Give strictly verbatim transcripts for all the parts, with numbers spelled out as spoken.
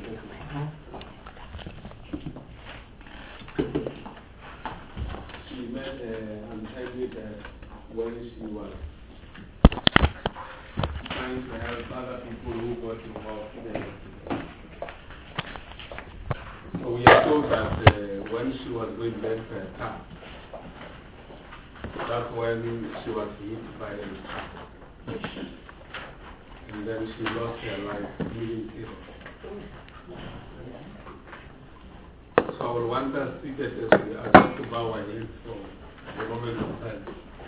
She met uh, untimely death when she was trying to help other people who got involved in it. So we are told that uh, when she was going back to her car, that's when she was hit by a car. And then she lost her life immediately. So I will want us to get this to bow our heads for the moment of time.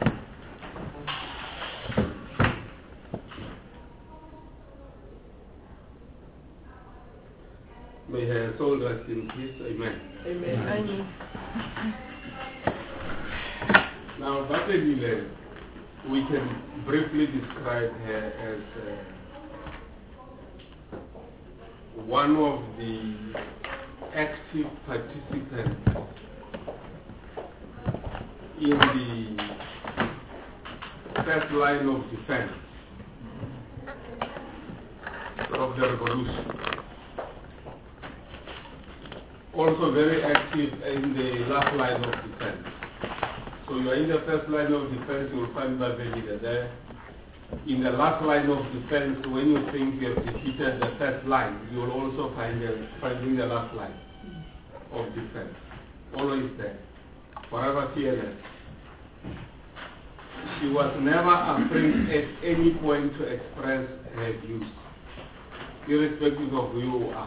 May her soul rest in peace. Amen. Amen. Amen. Now, Babelile, we can briefly describe her as uh, one of the active participants in the first line of defense of the revolution. Also very active in the last line of defense. So you are in the first line of defense, you will find Babelile there. In the last line of defense, when you think you have defeated the first line, you will also find the, finding the last line of defense. Always there. Forever fearless. She was never afraid at any point to express her views, irrespective of who you are.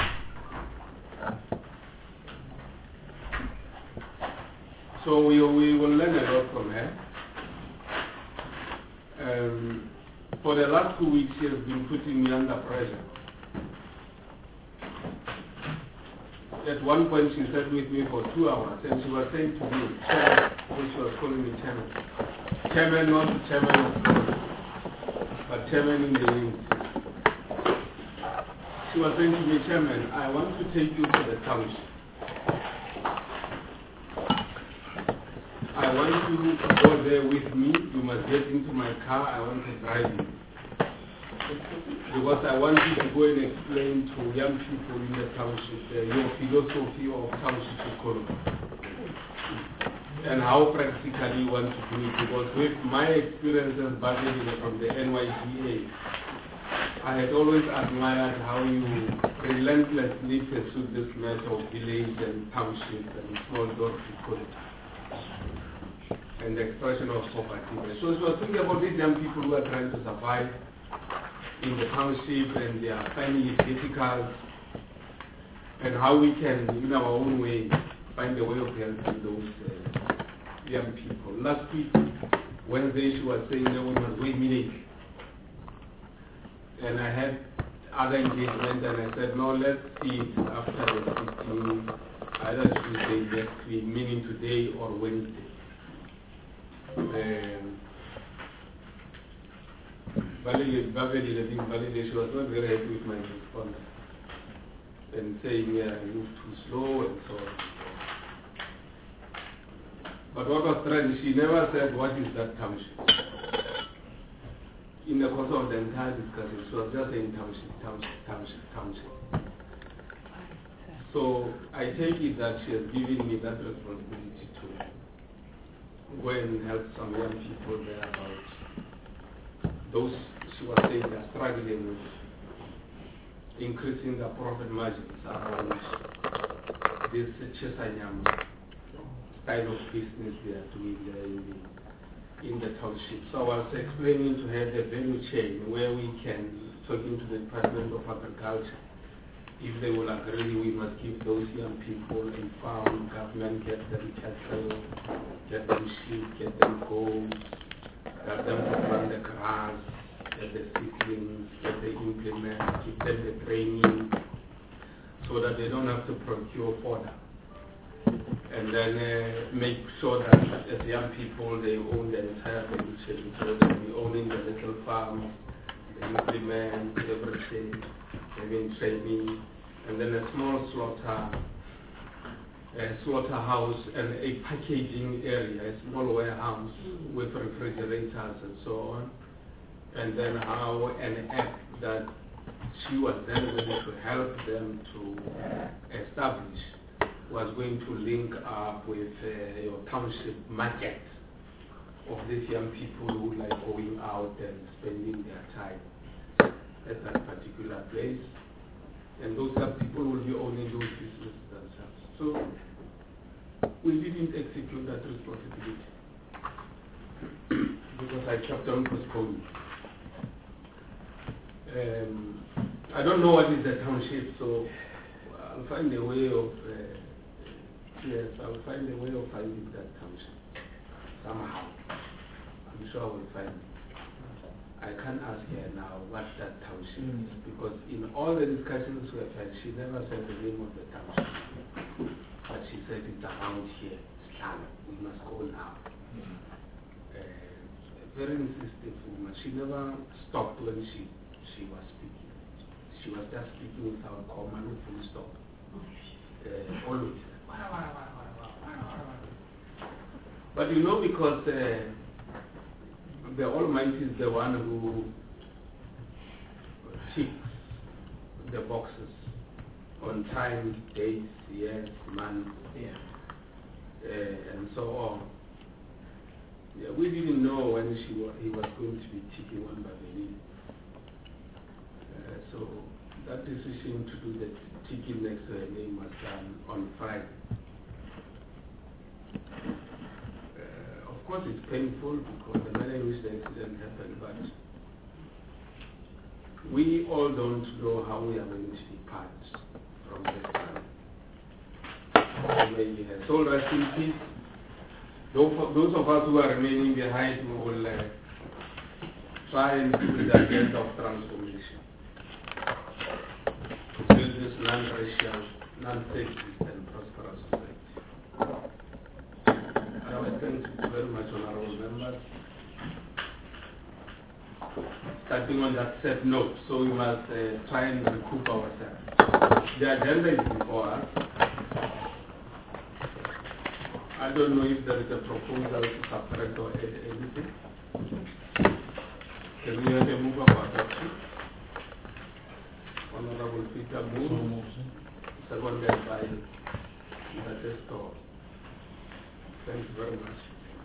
So we, we will learn a lot from her. Um, for the last two weeks, she has been putting me under pressure. At one point, she sat with me for two hours, and she was saying to me, Chairman, when she was calling me Chairman. Chairman, not Chairman of God, but Chairman in the wings. She was saying to me, Chairman, I want to take you to the township. I want you to go there with me. You must get into my car. I want to drive you. Because I want you to go and explain to young people in the township uh, your philosophy of township economy and how practically you want to do it. Because with my experiences back from the N Y T A, I had always admired how you relentlessly pursued this matter of village and township and small dot economy and the expression of poverty. So she was thinking about these young people who are trying to survive in the township and they are finding it difficult, and how we can, in our own way, find a way of helping those uh, young people. Last week, Wednesday, she was saying that we must wait minute. And I had other engagements, and I said, no, let's see it after the fifteenth, either Tuesday next week, meaning today or Wednesday. Um, Babelile, Babelile, she was not very happy with my response and saying, yeah, I moved too slow and so on. But what was strange, she never said, what is that township? In the course of the entire discussion, she was just saying township, township, township, township. So I take it that she has given me that responsibility to go and help some young people there about those, she was saying, they are struggling with increasing the profit margins around this Chesanyam style of business they are doing there in the, in the township. So I was explaining to her the value chain where we can, talking to the Department of Agriculture, if they will agree, we must give those young people a farm, government get them cattle, get them sheep, get them goats, get them to plant the grass, get the seedlings, get the implements, give them the training, so that they don't have to procure fodder. And then uh, make sure that as young people, they own the entire value chain. So they'll be owning the little farms, the implements, everything, having training, and then a small slaughter, a slaughterhouse, and a packaging area, a small warehouse with refrigerators and so on. And then how an app that she was then going to help them to establish, was going to link up with uh, your township market of these young people who like going out and spending their time at that particular place. And those young people will be owning those businesses themselves. So we didn't execute that responsibility because I kept on postponing. Um, I don't know what is the township, so I'll find a way of, uh, yes, I'll find a way of finding that township somehow. I'm sure I will find it. I can't ask her now what that township mm. is, because in all the discussions we have had, she never said the name of the township. But she said it's around here, Stan, we must go now. Mm. Uh, a very insistent woman. She never stopped when she, she was speaking. She was just speaking without comma, no full stop. Uh, always. But you know, because uh, the Almighty is the one who ticks the boxes on time, dates, years, months, yeah. uh, and so on. Yeah, we didn't know when she wa he was going to be ticking one by the knee. Uh, so that decision to do the ticking next to her name was done on Friday. Of course, it's painful because the manner in which the accident happened, but we all don't know how we are going to depart from this time. May her soul rest in peace. Those of us who are remaining behind, we will uh, try and do the agenda of transformation to build this non-racial, non-sexist, and prosperous society. Thank you very much, honorable members. Starting on that set note, so we must uh, try and recoup ourselves. The agenda is before us. I don't know if there is a proposal to subtract or add anything. Can we have a move about adoption? Honorable Peter moves. Seconded by Mister Testor. Thank you very much.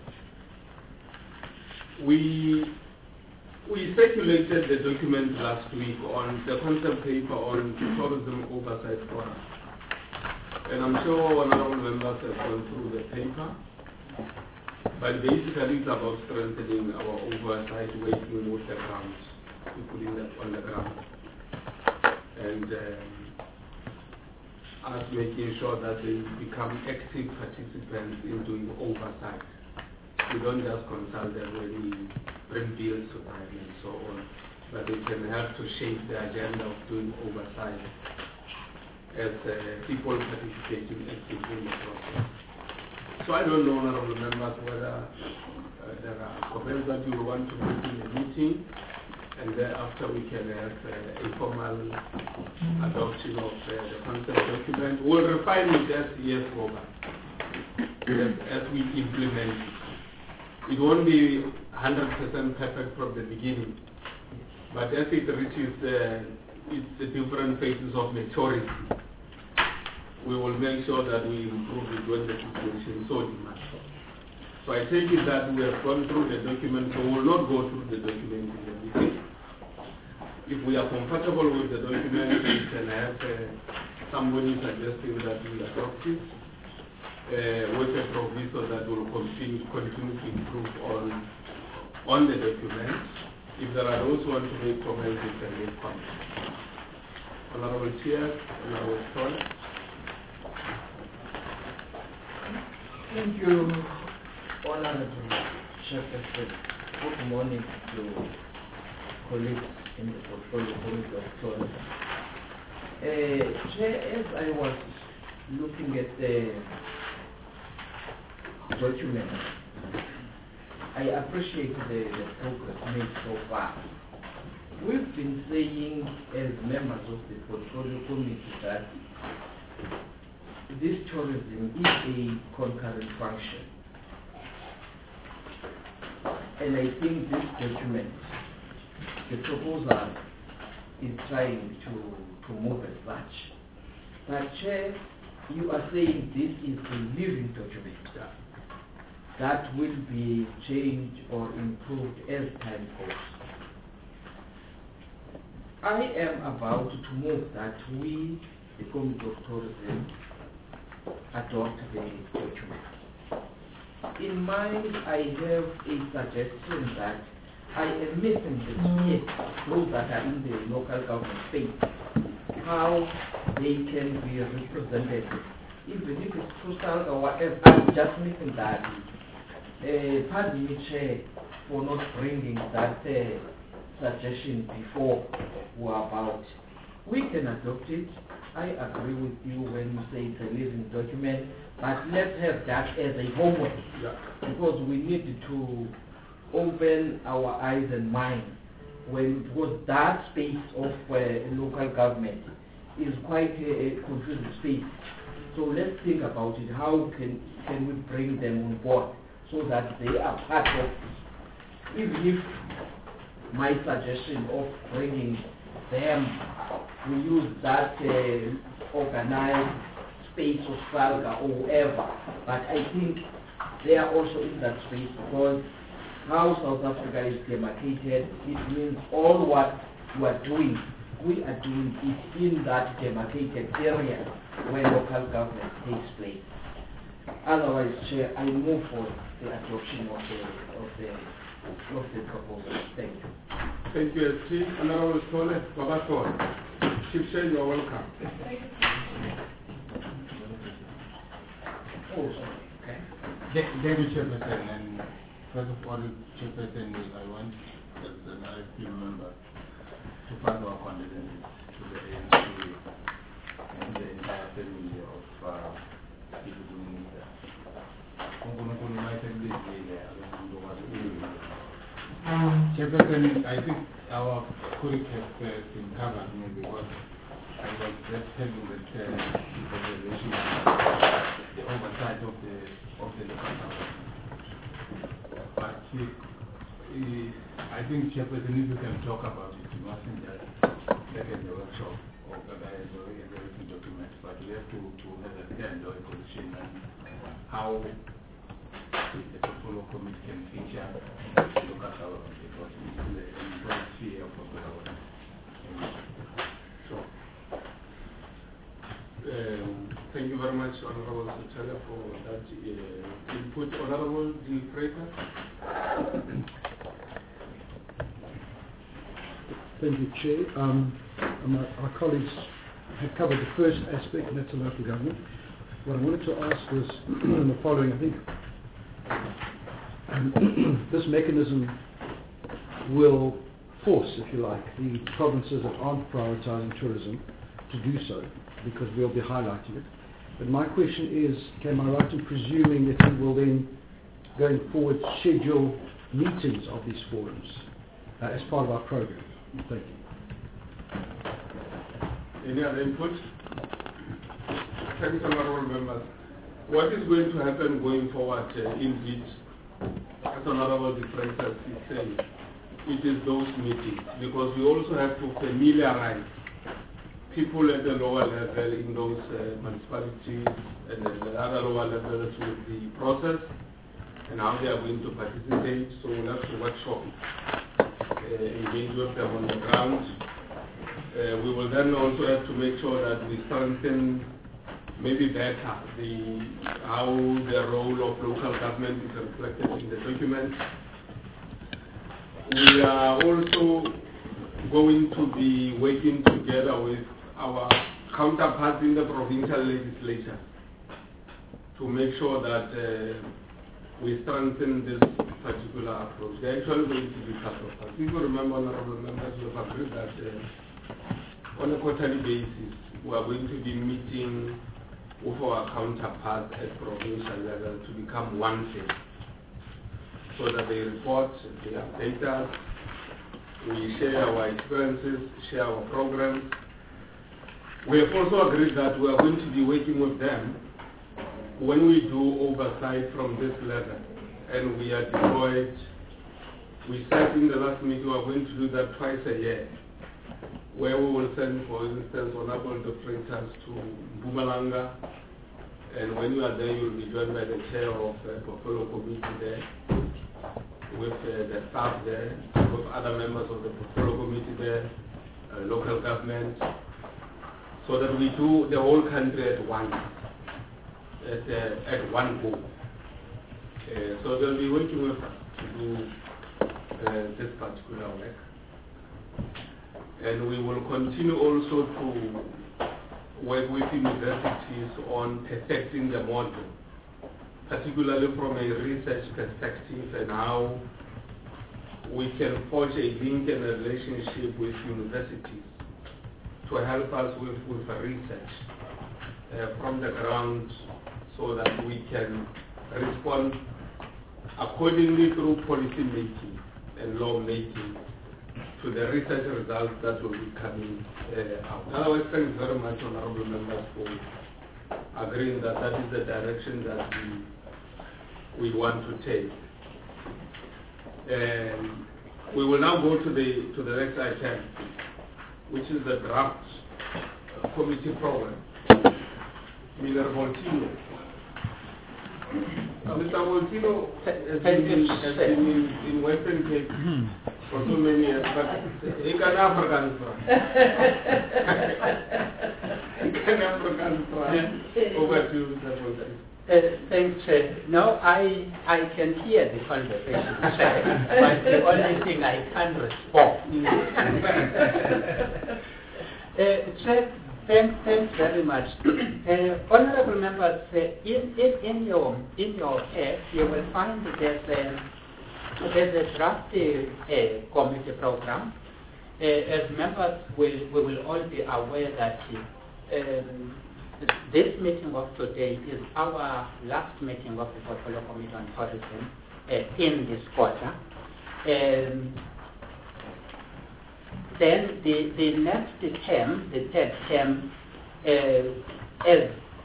We we circulated the document last week on the concept paper on tourism oversight forum, and I'm sure honorable members have gone through the paper. But basically, it's about strengthening our oversight, working with the ground, people in the, on the ground, and um, us making sure that they become active participants in doing oversight. We don't just consult them when we bring bills to them and so on, but they can help to shape the agenda of doing oversight as uh, people participating actively in the process. So I don't know, honorable members, whether uh, there are comments that you want to make in the meeting, and thereafter we can have uh, a formal adoption of uh, the concept document. We'll refine it as years go by, as, as we implement it. It won't be one hundred percent perfect from the beginning, but as it reaches uh, its different phases of maturity, we will make sure that we improve it when the situation so demands. So I take it that we have gone through the document, so we will not go through the document in the meeting. If we are comfortable with the document, we can have uh, somebody suggesting that we adopt it uh, with a proviso that will continue, continue to improve on, on the document. If there are those who want to make comments, they can make comments. Honorable Chair, Honorable Stone. Thank you, Honorable Chairperson. Good morning to colleagues in the portfolio committee of tourism. Uh, Chair, as I was looking at the document, I appreciate the, the progress made so far. We've been saying as members of the portfolio committee that this tourism is a concurrent function. And I think this document, the proposal, is trying to, to move as such. But Chair, you are saying this is a living document Yeah. that will be changed or improved as time goes. I am about to move that we, the Committee of Tourism, adopt the document. In mind, I have a suggestion that I am missing the sphere, those that are in the local government space, how they can be represented, even if it's through SALGA or whatever. I'm just missing that. Uh, pardon me, Chair, for not bringing that uh, suggestion before we're about. We can adopt it. I agree with you when you say it's a living document, but let's have that as a homework, Yeah. because we need to open our eyes and minds when, because that space of uh, local government is quite a, a confusing space. So let's think about it. How can, can we bring them on board so that they are part of it? Even if my suggestion of bringing them, we use that uh, organized space of SALGA or whoever, but I think they are also in that space, because how South Africa is demarcated, it means all what we are doing, we are doing it in that demarcated area where local government takes place. Otherwise, Chair, I move for the adoption of the of the of the proposal. Thank you. Thank you, S T. Honorable Tole, Baba Tole. Chief Chair, you are welcome. Oh, sorry. Okay. Deputy Chairperson, and first of all, Chairperson, I want, as an I F P member, to pass our condolences to the A N C and the entire family of uh, people who need that. Chairperson, I think our colleague has uh, been covered maybe what I was just telling that uh, organization, the oversight of the of the local government. But uh, uh, I think Chairperson, if you can talk about it, you mustn't just take a workshop or organize a written document, but we have to, to have a stand or a position and how the portfolio committee can feature the local government, because it's the important sphere of local government. Sure. Um, thank you very much, Honorable Secretary, for that uh, input. Honorable De Freyter. Thank you, Chair. Um, my, our colleagues have covered the first aspect, and that's the local government. What I wanted to ask was the following. I think um, this mechanism will force, if you like, the provinces that aren't prioritising tourism to do so, because we'll be highlighting it. But my question is, am I right in presuming that we will then, going forward, schedule meetings of these forums uh, as part of our programme? Thank you. Any other input? Thanks, honorable members. What is going to happen going forward, uh, indeed, as Honorable De Freyter is saying, it is those meetings, because we also have to familiarize people at the lower level in those uh, municipalities and at the other lower levels with the process and how they are going to participate. So we'll have to workshop, uh, engage with them on the ground. Uh, we will then also have to make sure that we strengthen maybe better the how the role of local government is reflected in the document. We are also going to be working together with our counterparts in the provincial legislature to make sure that uh, we strengthen this particular approach. There are actually going to be a couple of us. If you remember, honorable members, we have agreed that uh, on a quarterly basis, we are going to be meeting with our counterparts at provincial level to become one thing, so that they report, they update us, we share our experiences, share our programs. We have also agreed that we are going to be working with them when we do oversight from this level, and we are deployed. We said in the last meeting we are going to do that twice a year, where we will send, for instance, honorable operators to Mpumalanga. And when you are there, you will be joined by the chair of the portfolio committee there, with uh, the staff there, with other members of the portfolio committee there, uh, local government, so that we do the whole country at once, at, uh, at one go. Uh, so they'll be working with us to do uh, this particular work. And we will continue also to work with universities on perfecting the model, particularly from a research perspective, and how we can forge a link and a relationship with universities to help us with, with research uh, from the ground, so that we can respond accordingly through policy making and law making to the research results that will be coming uh, out. Otherwise, thanks very much, honorable members, for agreeing that that is the direction that we, we want to take. Um, we will now go to the to the next item, which is the draft uh, committee program. Mister Voltino. Uh, Mister Voltino has been, in, has been in, in Western Cape for so many years, but he can African He can African Over to you, Mister Voltino. Uh, thanks. Uh, no, I I can hear the conversation, but the only thing I can respond. uh, Chair, thanks, thanks very much. Uh, honorable members, uh, in, in in your in your head, you will find that there's a there's a draft uh, committee program. Uh, as members, will we will all be aware that. Um, This meeting of today is our last meeting of the Portfolio Committee on Tourism uh, in this quarter. Um, then the, the next term, the third term, uh, as,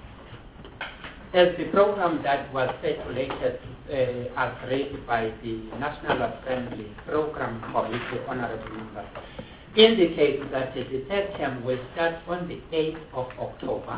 as the program that was circulated, uh, agreed by the National Assembly Program Committee, honorable members, indicates that the third term will start on the eighth of October.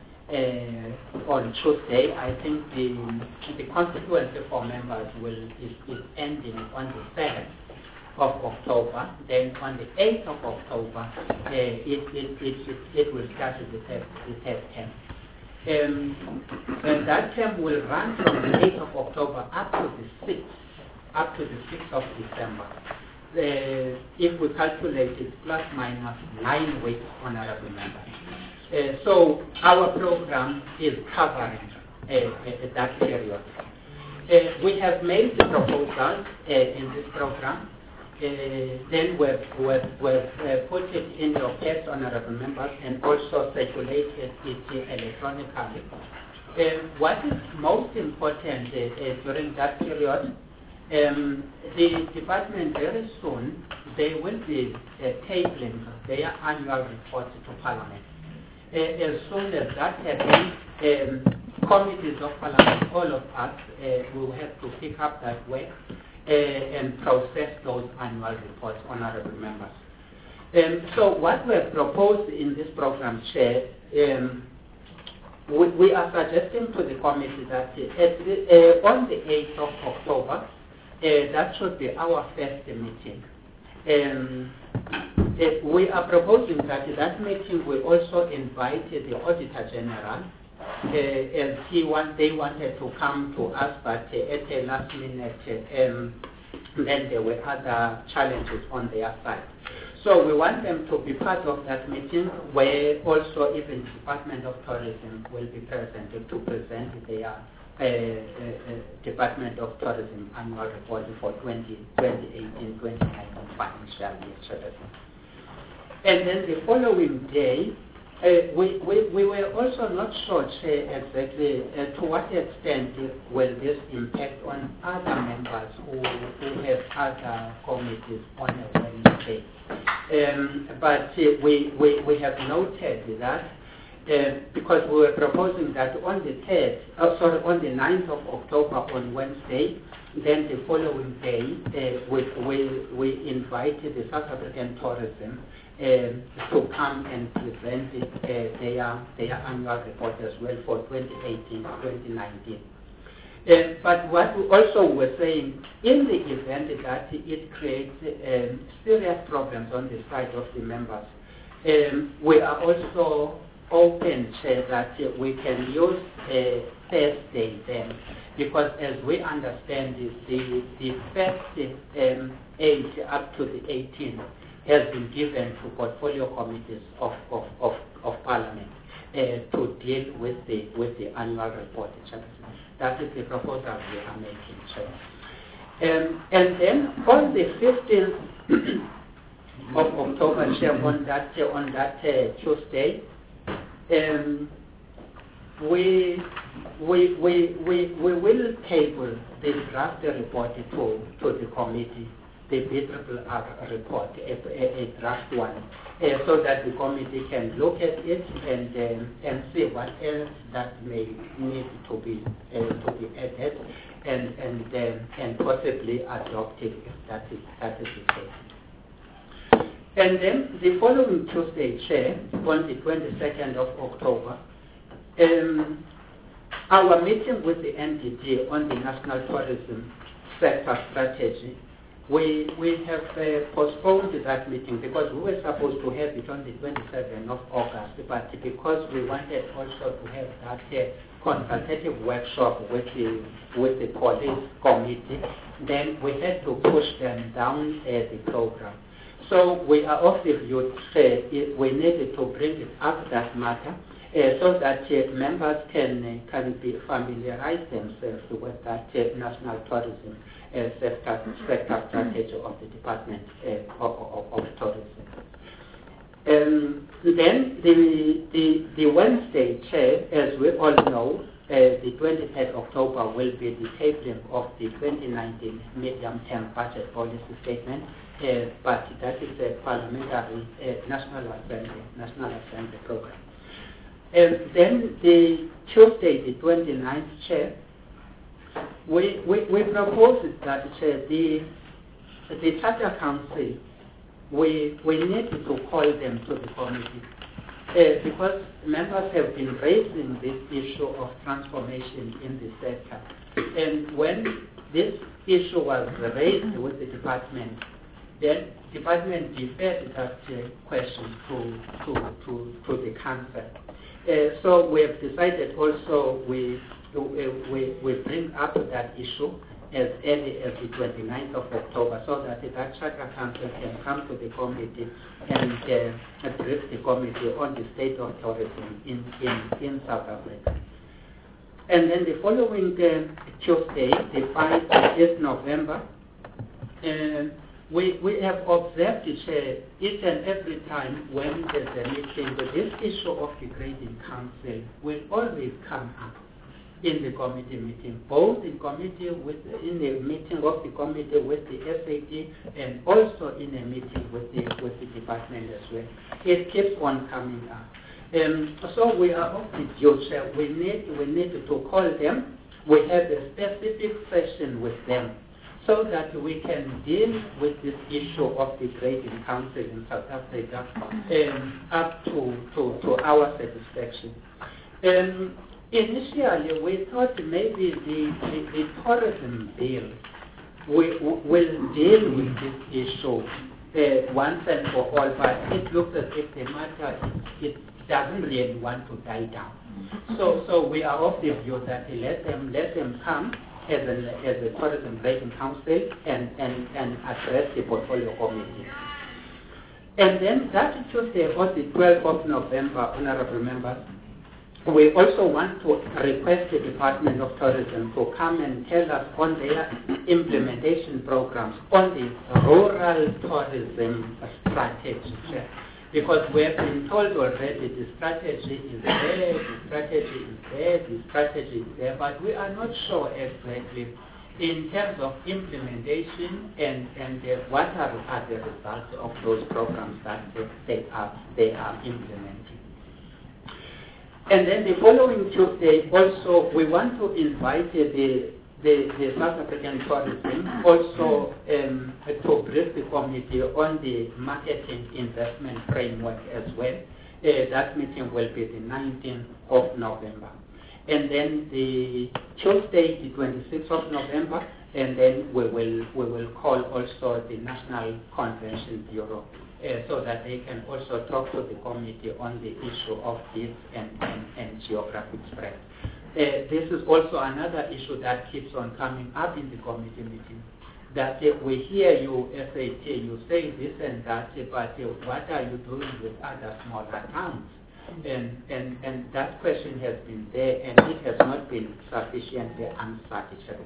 Uh, on Tuesday, I think the the constituency for members will is, is ending on the seventh of October. Then on the eighth of October, uh, it, it, it, it, it will start the third, the third term. Um, and that term will run from the eighth of October up to the sixth, up to the sixth of December. Uh, if we calculate it, plus minus nine weeks, honorable members. Uh, so our program is covering uh, uh, that period. Uh, we have made the proposals uh, in this program. Uh, then we've, we've, we've uh, put it in your case, honorable members, and also circulated it electronically. Uh, what is most important uh, uh, during that period, um, the department very soon, they will be uh, tabling their annual report to Parliament. Uh, as soon as that happens, um, committees of Parliament, all of us, uh, will have to pick up that work uh, and process those annual reports, honorable members. Um, so what we have proposed in this program, Chair, um, we, we are suggesting to the committee that uh, at the, uh, on the eighth of October, uh, that should be our first meeting. Um, Uh, we are proposing that that meeting will also invite uh, the Auditor General, uh, as he want, they wanted to come to us, but uh, at the last minute, uh, um, then there were other challenges on their side. So we want them to be part of that meeting, where also even the Department of Tourism will be present to present their uh, uh, uh, Department of Tourism annual report for twenty eighteen twenty nineteen financial year. And then the following day, uh, we, we, we were also not sure uh, exactly uh, to what extent will this impact on other members who, who have other committees on a Wednesday. Um, but uh, we, we, we have noted that uh, because we were proposing that on the third, oh, sorry, on the ninth of October on Wednesday, then the following day, uh, we, we, we invited the South African Tourism um, to come and present uh, their, their annual report as well for twenty eighteen to twenty nineteen. Uh, but what we also were saying, in the event that it creates um, serious problems on the side of the members, um, we are also open to that uh, we can use uh, Thursday then, because as we understand it, the, the first um, age up to the eighteenth has been given to portfolio committees of, of, of, of Parliament uh, to deal with the, with the annual report. That is the proposal we are making. So, um, and then on the fifteenth of October, on that, uh, on that uh, Tuesday, um, we, we, we, we, we will table the draft report to, to the committee, the B triple R report, a, a, a draft one, uh, so that the committee can look at it and um, and see what else that may need to be uh, to be added, and and um, and possibly adopted if that is that is the case. And then the following Tuesday, Chair, on the twenty-second of October, um, our meeting with the N D T on the National Tourism Sector Strategy, we we have uh, postponed that meeting because we were supposed to have it on the twenty-seventh of August, but because we wanted also to have that uh, consultative workshop with the with the police committee, then we had to push them down uh, the program. So we are of the view uh, we needed to bring it up that matter uh, so that uh, members can uh, can be familiarize themselves with that uh, national tourism uh, sector, sector strategy of the Department uh, of, of, of Tourism. Um, then the, the the Wednesday, Chair, as we all know, uh, the twenty-third of October will be the tabling of the twenty nineteen medium-term budget policy statement. Uh, but that is a parliamentary uh, National Assembly, National Assembly program. And then the Tuesday, the twenty-ninth, Chair, we, we, we propose that uh, the, the Charter Council, we, we need to call them to the committee uh, because members have been raising this issue of transformation in the sector. And when this issue was raised with the department, then the department deferred that uh, question to, to, to, to the council. Uh, so we have decided also we, uh, we, we bring up that issue as early as the twenty-ninth of October so that the Charter Council can come to the committee and uh, brief the committee on the state of tourism in, in, in South Africa. And then the following uh, Tuesday, the fifth of November, uh, We, we have observed it uh, each and every time when there's a meeting, but this issue of the grading council will always come up in the committee meeting, both in committee with in the meeting of the committee with the S A D and also in a meeting with the with the department as well. It keeps on coming up. Um, so we are of the view that we need we need to call them. We have a specific session with them, so that we can deal with this issue of the grading council in South Africa um, up to, to, to our satisfaction. Um, initially, we thought maybe the, the, the tourism bill will, will deal with this issue uh, once and for all, but it looks as if the matter it, it doesn't really want to die down. So, so we are of the view that let them let them come as a, as a tourism grading council and, and, and address the portfolio committee. And then that Tuesday, on the twelfth of November, honorable members, we also want to request the Department of Tourism to come and tell us on their implementation programs on the rural tourism strategy. Because we have been told already the strategy is there, the strategy is there, the strategy is there, but we are not sure exactly in terms of implementation and, and uh, what are, are the results of those programs that they are, they are implementing. And then the following Tuesday also we want to invite uh, the, the, the South African tourism, also um, to brief the committee on the marketing investment framework as well. Uh, that meeting will be the nineteenth of November. And then the Tuesday, the twenty-sixth of November, and then we will we will call also the National Convention Bureau uh, so that they can also talk to the committee on the issue of this and, and, and geographic spread. Uh, this is also another issue that keeps on coming up in the committee meeting. That uh, we hear you, S A T, you say this and that, uh, but uh, what are you doing with other smaller towns? And, and, and that question has been there, and it has not been sufficiently answered.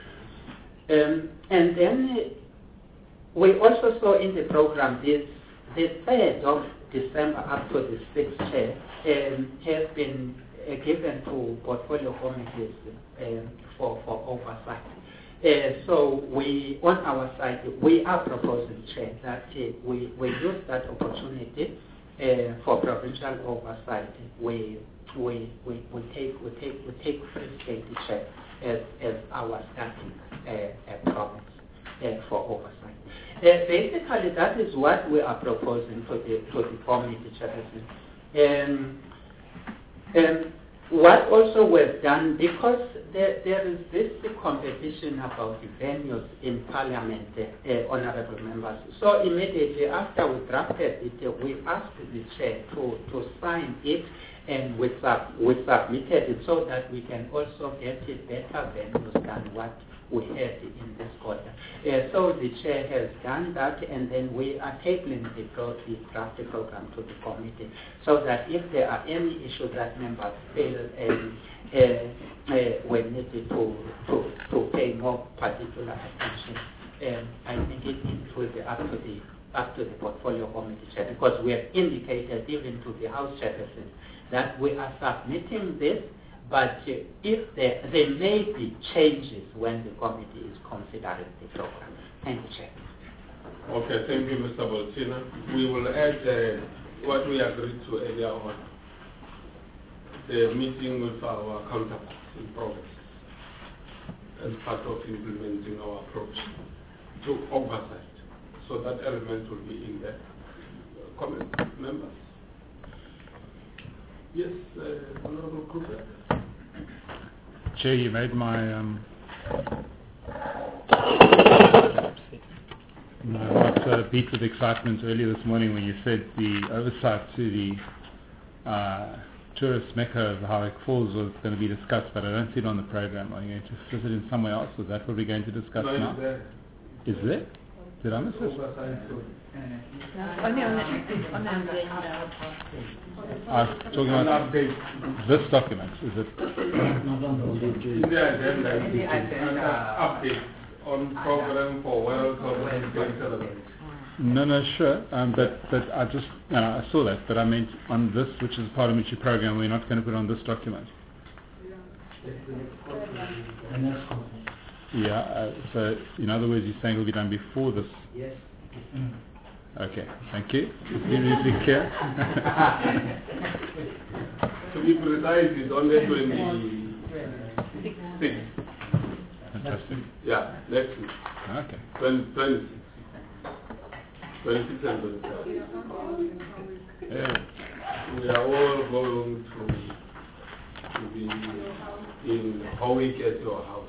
Um, and then uh, we also saw in the program this, the third of December up to the sixth chair um, has been uh, given to portfolio committees um, for, for oversight. Uh, so we, on our side, we are proposing, Chair, that uh, we, we use that opportunity uh, for provincial oversight. We, we, we, we take we take we take Free State, Chair, as, as our starting uh, uh, province uh, for oversight. Uh, basically, that is what we are proposing to the to the committee, Chairperson. Um, um, What also was done, because there, there is this competition about the venues in Parliament, uh, honourable members. So immediately after we drafted it, uh, we asked the chair to, to sign it, and we, sub, we submitted it so that we can also get it better venues than what we had in this quarter. Uh, so the chair has done that, and then we are tabling the, pro the draft program to the committee, so that if there are any issues that members feel um, uh, uh, we need to, to, to pay more particular attention, um, I think it, it will be up to the up to the portfolio committee chair, because we have indicated even to the House chairperson that we are submitting this. But uh, if there, there may be changes when the committee is considering the program. Thank you, Chair. Okay, thank you, Mister Boltina. We will add uh, what we agreed to earlier on, the meeting with our counterparts in province as part of implementing our approach to oversight. So that element will be in there. Comment, members? Yes, uh, Honorable Kruger. Chair, you made my um, my heart uh, beat with excitement earlier this morning when you said the oversight to the uh, tourist mecca of Howick Falls was going to be discussed, but I don't see it on the program. Are you going to visit in somewhere else? Is that what we're going to discuss no, now? There. Is there? Did I miss this? Only on the, on the agenda. I was talking about this document. Is it? In the agenda, In the agenda. update on program for World Conference Day celebration. No, no, sure. Um, but but I just no, I saw that. But I meant on this, which is a parliamentary program, we're not going to put on this document. Yeah. Uh, so in other words, you're saying it will be done before this. Yes. Okay, thank you. It's clear. To be precise, it's on the twenty-sixth. Fantastic. Yeah, next week. Okay. twenty-six. twenty-six and twenty-seven. Yeah. We are all going to, to be in Howick at your house.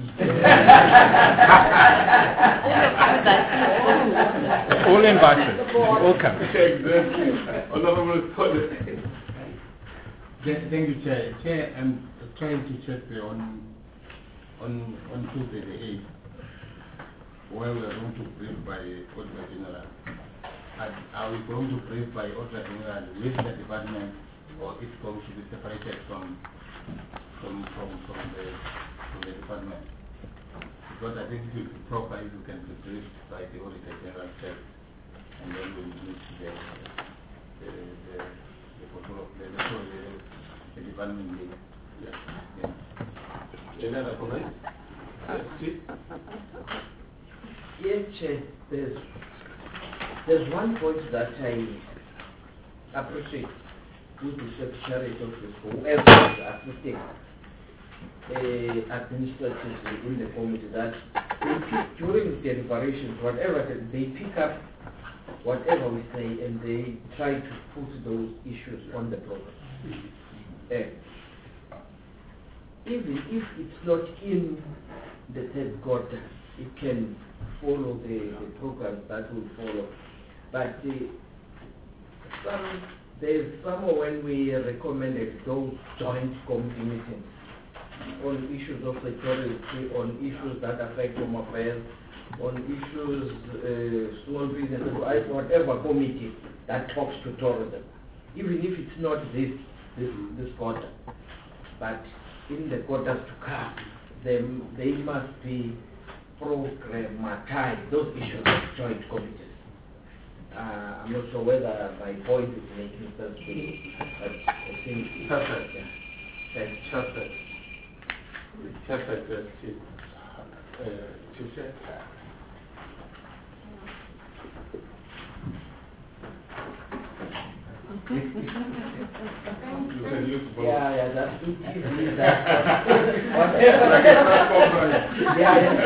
All invited. All come. Exactly. Honorable Scott. Thank you, Chair. Chair, I'm trying to check uh, on on on Tuesday the eighth, where we are going to brief by Auditor General. Are, are we going to brief by Auditor General with the department, or it's going to be separated from from from from the from the department? Because I think it would be proper if we can be briefed by the Auditor General first, and then we meet the the the the portfolio the the, the, the department lead. Yeah. Yeah. Any other comment? Yes, Yes, Chair. There's, there's one point that I appreciate with the Secretary of the School, whoever is assisting uh, administratively in the committee that they pick, during deliberations, whatever they, they pick up whatever we say and they try to put those issues on the program. Uh, even if it's not in the third quarter, it can follow the, the programs that will follow. But the, some, there's somewhere when we recommended those joint committee meetings on issues of security, on issues that affect home affairs, on issues, uh, small businesses, whatever committee that talks to tourism, even if it's not this this, this quarter, but in the quarters to come, they, they must be programmatized, those issues of joint committees. Uh, I'm not sure whether my point is making sense to you, but I think... Perfect. Yeah. Thanks. Perfect. Perfect, uh, Chief. Uh, Chief Chair. You can use both. Yeah, yeah, that's too easy. That's Like it's not compromise. yeah, yeah.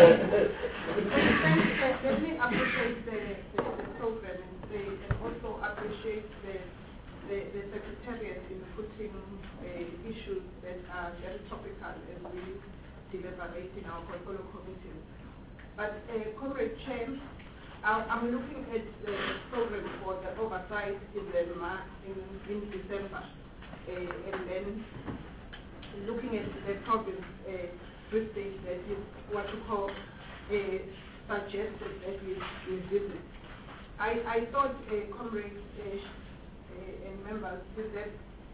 Let me appreciate the, the, the program and, say, and also appreciate the, the, the Secretariat in putting uh, issues that are very topical as we deliberate in our portfolio committees. But, uh, Comrade Chair, I'm looking at the program for the oversight in the in, in December, uh, and then looking at the province uh, Free State that is what you call uh, suggested that we, we visit. I, I thought, uh, comrades uh, uh, and members, that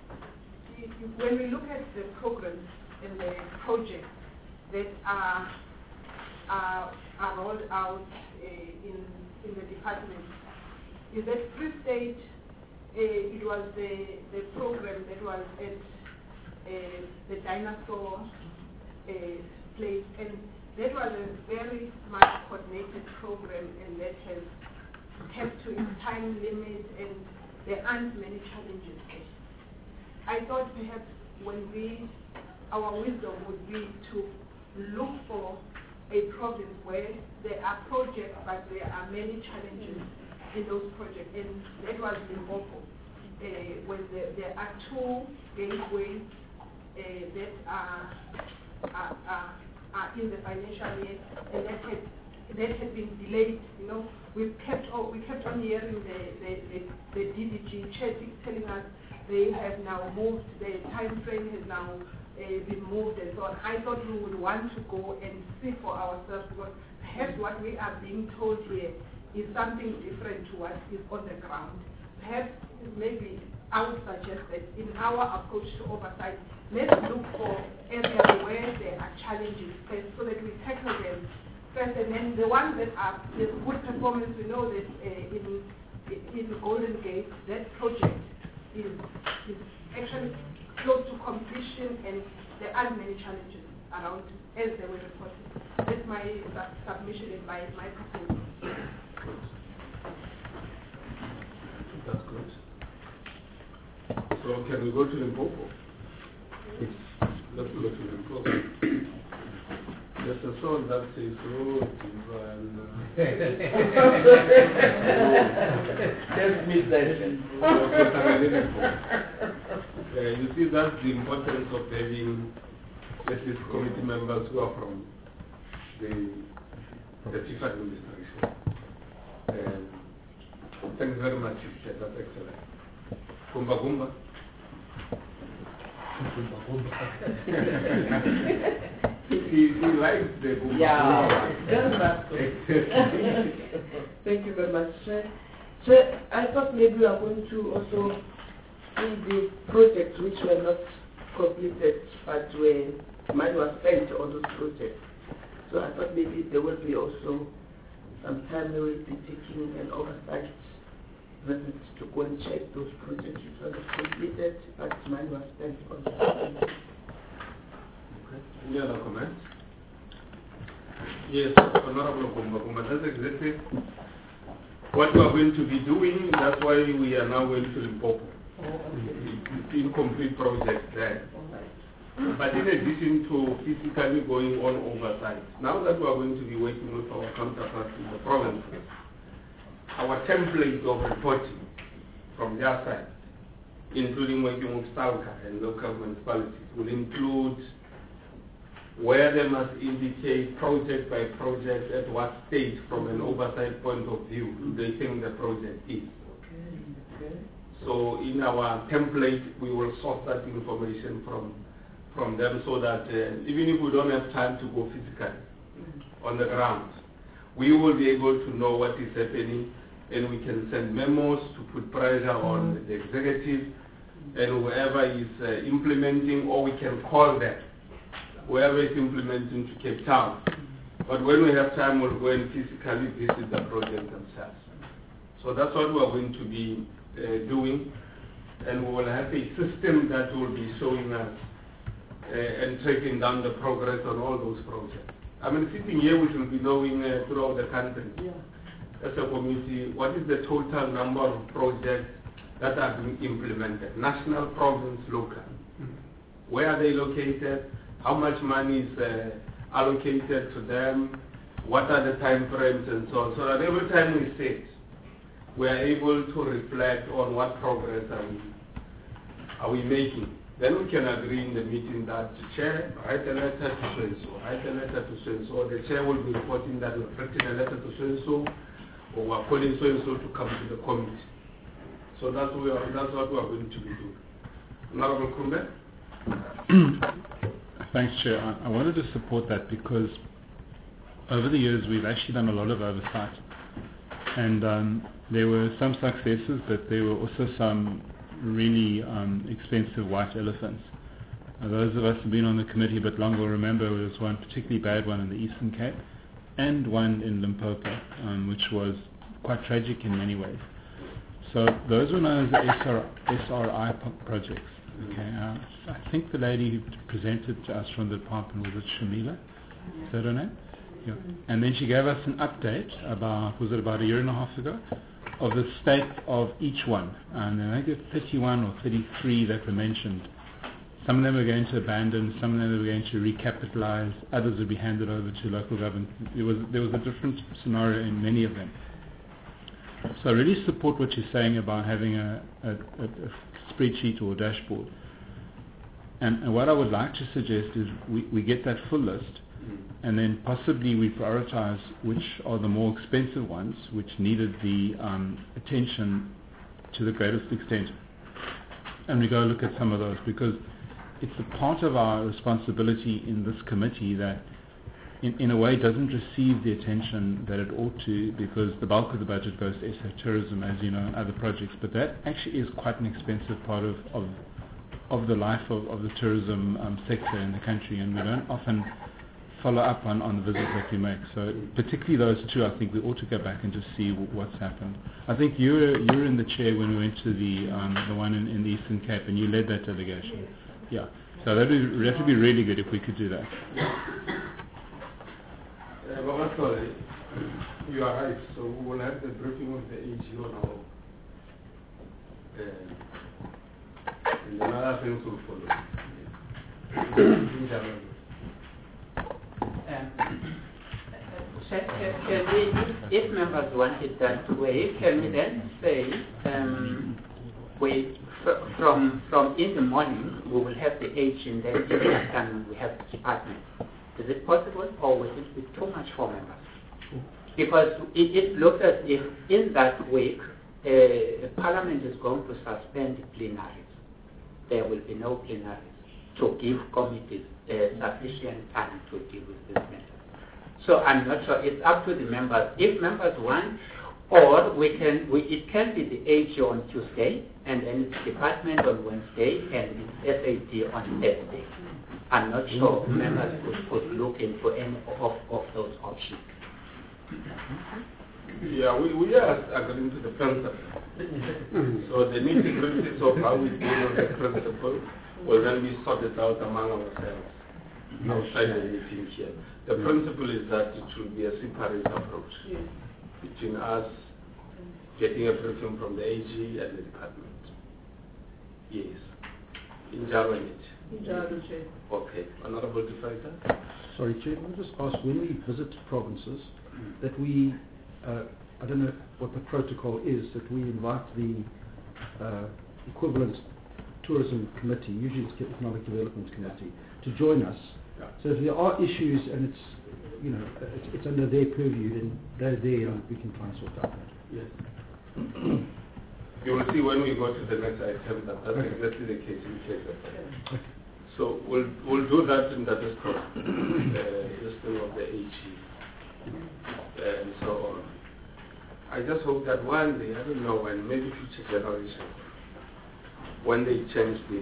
when we look at the programs and the projects that are are, are rolled out uh, in in the department, is that Free State, uh, it was the, the program that was at uh, the dinosaur uh, place, and that was a very much coordinated program, and that has kept to its time limit, and there aren't many challenges there. I thought perhaps when we, our wisdom would be to look for a province where there are projects, but there are many challenges in those projects, and that was Limpopo, uh, when there, there are two gateways uh, that are, are, are, are in the financial year, and that had that had been delayed. You know, we kept on we kept on hearing the the, the, the D D G telling us they have now moved, the time frame has now Uh, been moved and so on. I thought we would want to go and see for ourselves, because perhaps what we are being told here is something different to what is on the ground. Perhaps maybe I would suggest that in our approach to oversight, let's look for areas where there are challenges first, so that we tackle them first, and then the ones that are the good performance, we know that uh, in in Golden Gate, that project is is actually close to completion, and there are many challenges around as they were reported. That's my uh, submission and my, my proposal. That's good. So can we go to Limpopo? Yes. Let's go to Limpopo. There's a song that says, "Oh, Divine." Let's meet Uh, you see, that's the importance of having justice committee members who are from the, the chief administration. Um, thanks very much, Chief Chair. That's excellent. Gumba Gumba. Gumba Gumba. he, he likes the Gumba Yeah, Gumba. Thank you very much, Sir. Sir, I thought maybe we are going to also see the projects which were not completed, but when money was spent on those projects. So I thought maybe there will be also some time we will be taking an oversight visit to go and check those projects which were not completed, but money was spent on them. Okay. Any other comments? Yes, Honorable Gumba Gumba, that's exactly what we are going to be doing. That's why we are now going to Limpopo. Oh, okay. It's incomplete project there. But in addition to physically going on oversight, now that we are going to be working with our counterparts in the provinces, our template of reporting from their side, including working with SALCA and local municipalities, will include where they must indicate project by project at what stage from an oversight point of view they think the project is. Okay. Okay. So in our template, we will source that information from from them so that uh, even if we don't have time to go physically on the ground, we will be able to know what is happening, and we can send memos to put pressure on the executive and whoever is uh, implementing, or we can call them, whoever is implementing to Cape Town. But when we have time, we'll go and physically visit the project themselves. So that's what we are going to be uh, doing, and we will have a system that will be showing us uh, and tracking down the progress on all those projects. I mean, sitting here, we will be knowing uh, throughout the country, Yeah. as a community, what is the total number of projects that are being implemented, national, province, local. Where are they located? How much money is uh, allocated to them? What are the time frames and so on? So that every time we sit, we are able to reflect on what progress are we, are we making. Then we can agree in the meeting that the chair write a letter to so and so, write a letter to so and so. The chair will be reporting that we've written a letter to so and so, or we're calling so and so to come to the committee. So that's what we are, that's what we are going to be doing. Honorable Kumbe? Thanks, Chair. I, I wanted to support that because over the years we've actually done a lot of oversight, and um, there were some successes, but there were also some really um, expensive white elephants. Uh, those of us who have been on the committee a bit longer will remember there was one particularly bad one in the Eastern Cape and one in Limpopo, um, which was quite tragic in many ways. So those were known as the S R I projects. Okay, uh, I think the lady who presented to us from the department was it Shamila? Is that her name? Yeah. And then she gave us an update about, was it about a year and a half ago, of the state of each one. And then I think there were thirty-one or thirty-three that were mentioned. Some of them were going to abandon, some of them were going to recapitalize, others would be handed over to local government. There was, there was a different scenario in many of them. So I really support what you're saying about having a, a, a, a spreadsheet or a dashboard. And, and what I would like to suggest is we, we get that full list, and then possibly we prioritize which are the more expensive ones, which needed the um, attention to the greatest extent. And we go look at some of those, because it's a part of our responsibility in this committee that in, in a way doesn't receive the attention that it ought to, because the bulk of the budget goes to S A tourism, as you know, and other projects. But that actually is quite an expensive part of, of, of the life of, of the tourism um, sector in the country, and we don't often follow up on, on the visits that we make. So particularly those two, I think we ought to go back and just see w- what's happened. I think you were, you were in the chair when we went to the um, the one in, in the Eastern Cape, and you led that delegation. Yeah. So that would be, that would be really good if we could do that. Uh, well, sorry, you are right. So we will have the briefing of the A G on our, uh, and then other things will follow. In general. Um, can, can, can we, if members want it that way, can we then say um, we fr- from from in the morning we will have the H and then in the afternoon we have the department. Is it possible, or will it be too much for members? Because it, it looks as if in that week uh, Parliament is going to suspend plenaries. There will be no plenaries to give committees uh, sufficient time to deal with this matter. So I'm not sure. It's up to the members. If members want, or we can, we, it can be the A G on Tuesday, and then it's department on Wednesday, and it's S A T on Thursday. I'm not sure members could, could look into any of, of those options. Yeah, we, we are agreeing to the principle. So the nitty-gritties of how we deal with the principle will then be sorted out among ourselves outside the meeting here. The principle is that it should be a separate approach Yes. between us getting a briefing from the A G and the department. Yes, in Germany. Okay. Honorable Defender? Sorry, Chair, can I just ask, when we visit provinces, that we, uh, I don't know what the protocol is, that we invite the uh, equivalent tourism committee, usually it's the Economic Development Committee, to join us. Yeah. So if there are issues and it's, you know, it's, it's under their purview, then they're there and we can try and sort out that. Yes. You will see when we go to the next item that that's Okay. exactly the case in case of that. Okay. So we'll we'll do that in the discourse, uh, this thing of the A G uh, and so on. I just hope that one day, I don't know when, maybe future generations, when they change the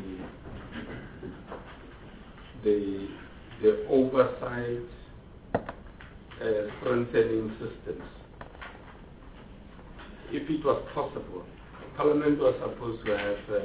the the oversight uh, strengthening systems, if it was possible, Parliament was supposed to have uh,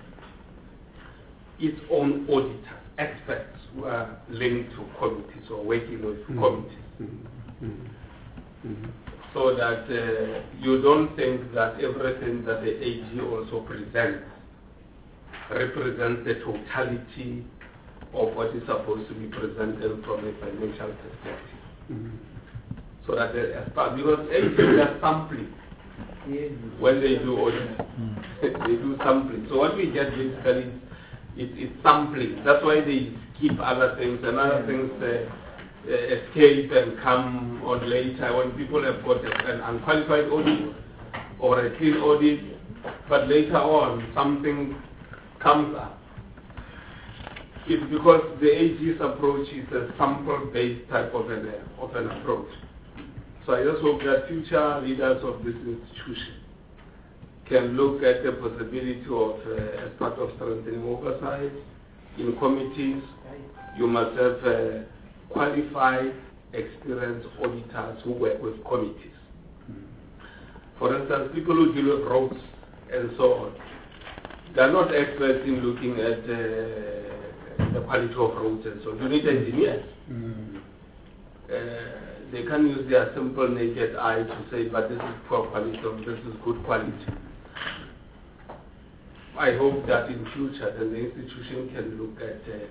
its own auditors, experts who are linked to committees or working with mm-hmm. committees. Mm-hmm. Mm-hmm. So that uh, you don't think that everything that the A G also presents represents the totality of what is supposed to be presented from a financial perspective. Mm-hmm. So that the, as part, because A G are sampling. When they do audit, mm. they do sampling. So what we get basically is it, it's sampling. That's why they skip other things and other things uh, uh, escape and come on later when people have got an unqualified audit or a clean audit, but later on something comes up. It's because the A G's approach is a sample-based type of an, uh, of an approach. So I just hope that future leaders of this institution can look at the possibility of, uh, as part of strengthening oversight in committees, you must have uh, qualified, experienced auditors who work with committees. For instance, people who deal with roads and so on, they are not experts in looking at uh, the quality of roads and so on. You need engineers. Mm. Uh, They can use their simple naked eye to say, but this is poor quality or this is good quality. I hope that in future then the institution can look at uh,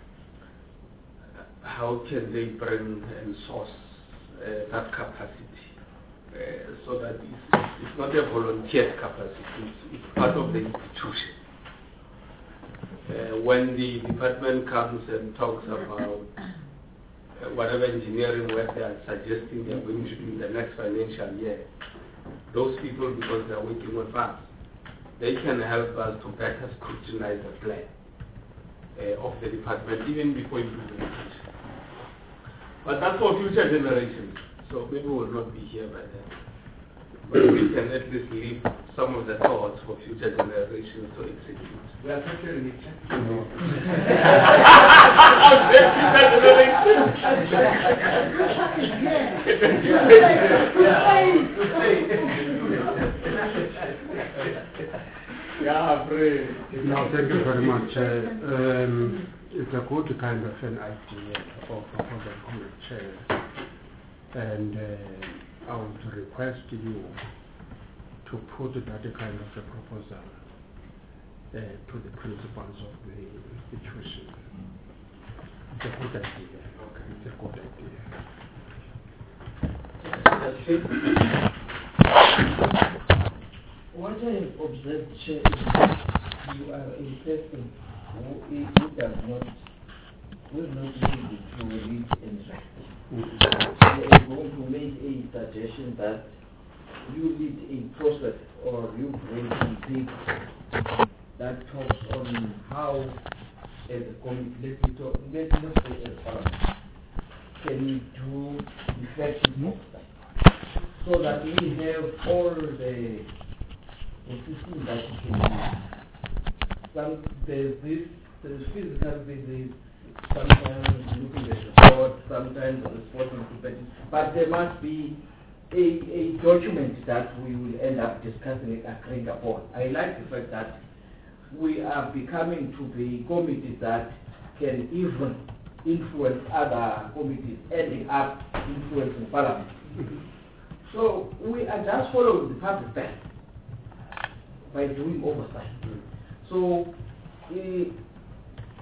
how can they bring and source uh, that capacity uh, so that it's, it's not a volunteer capacity, it's, it's part of the institution. Uh, when the department comes and talks about Uh, whatever engineering work they are suggesting they are going to do in the next financial year, those people, because they are working with us, they can help us to better scrutinize the plan uh, of the department even before you do the decision. But that's for future generations, so maybe we will not be here by then. But we can at least leave some of the thoughts for future generations to execute. We are totally Yeah, pray. No, thank you very much. Uh, um, it's a good kind of an idea of a program chair, and uh, I would request you to put that kind of a proposal uh, to the principals of the institution. It's a good idea. Okay. It's a good idea. What I have observed, Chair, is that you are a person who, who does not, who is not able to read and write. Mm-hmm. So I'm going to make a suggestion that you lead a process or you bring a paper that talks on how, as a committee, let me talk, let me not say as far, can we do effective oversight so that we have all the the system that you can use. Some, there's this, there's physical visits, sometimes looking at the sport, sometimes on the sporting competition, but there must be a, a document that we will end up discussing and agreeing upon. I like the fact that we are becoming to be committees that can even influence other committees, ending up influencing Parliament. So we are just following the public best by doing oversight. So uh,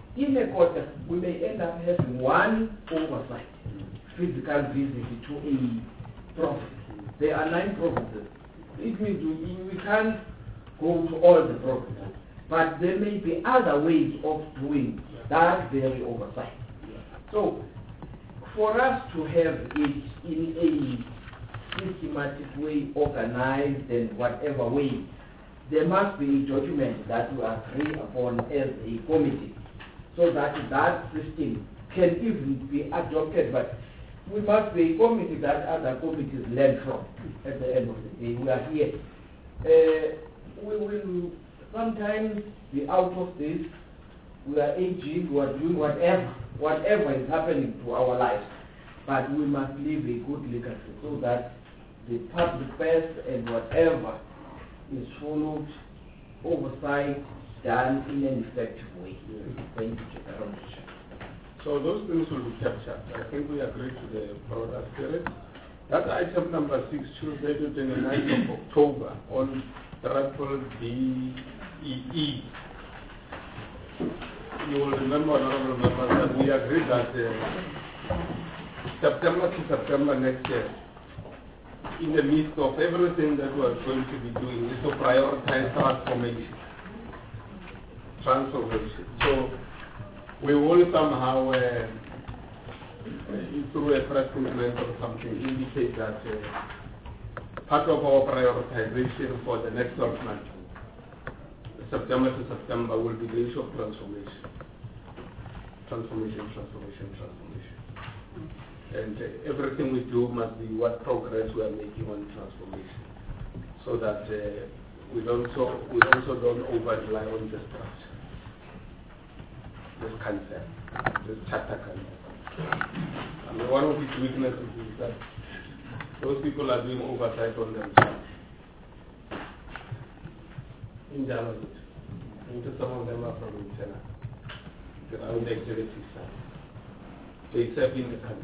in a quarter, we may end up having one oversight, physical visit to a province. There are nine provinces. It means we, we can't go to all the provinces, but there may be other ways of doing that very oversight. So, for us to have it in a systematic way, organized and whatever way, there must be a document that we agree upon as a committee, so that that system can even be adopted. But we must be a committee that other committees learn from at the end of the day. We are here. Uh, we will sometimes be out of this. We are aging, we are doing whatever, whatever is happening to our lives. But we must leave a good legacy so that the public best and whatever is followed, oversight, done in an effective way. Thank you, Chairman. So those things will be captured. I think we agree to the broader spirit. That item number six, Tuesday, the twenty-ninth of October, on triple B E E. You will remember, honorable members, that we agreed that uh, September to September next year, in the midst of everything that we are going to be doing, is to prioritize transformation. Transformation. So we will somehow, uh, through a press statement or something, indicate that uh, part of our prioritization for the next twelve months, September to September, will be the issue of transformation. Transformation, transformation, transformation. And uh, everything we do must be what progress we are making on transformation, so that uh, we also we also don't over rely on the structure, this concept, this chapter concept. I mean, one of its weaknesses is that those people are doing oversight on themselves. In Germany, some of them are from internal, they are on the executive side. They serve in the country.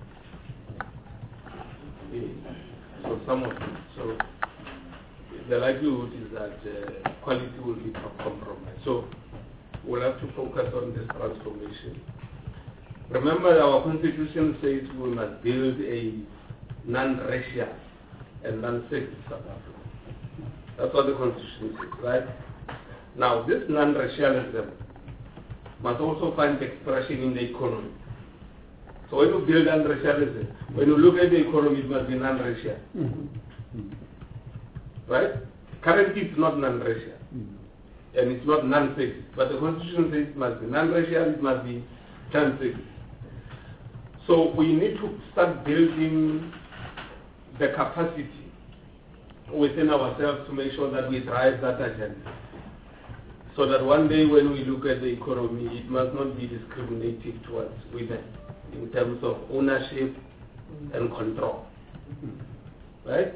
So some of them. So the likelihood is that uh, quality will be compromised. So we'll have to focus on this transformation. Remember, our constitution says we must build a non-racial and non-sexist South Africa. That's what the constitution says, right? Now, this non-racialism must also find expression in the economy. So when you build non-racialism, when you look at the economy, it must be non-racial. Mm-hmm. Right? Currently it's not non-racial. Mm-hmm. And it's not non-sexist. But the constitution says it must be non-racial, it must be trans-sexist. So we need to start building the capacity within ourselves to make sure that we drive that agenda. So that one day when we look at the economy, it must not be discriminating towards women in terms of ownership and control. Right?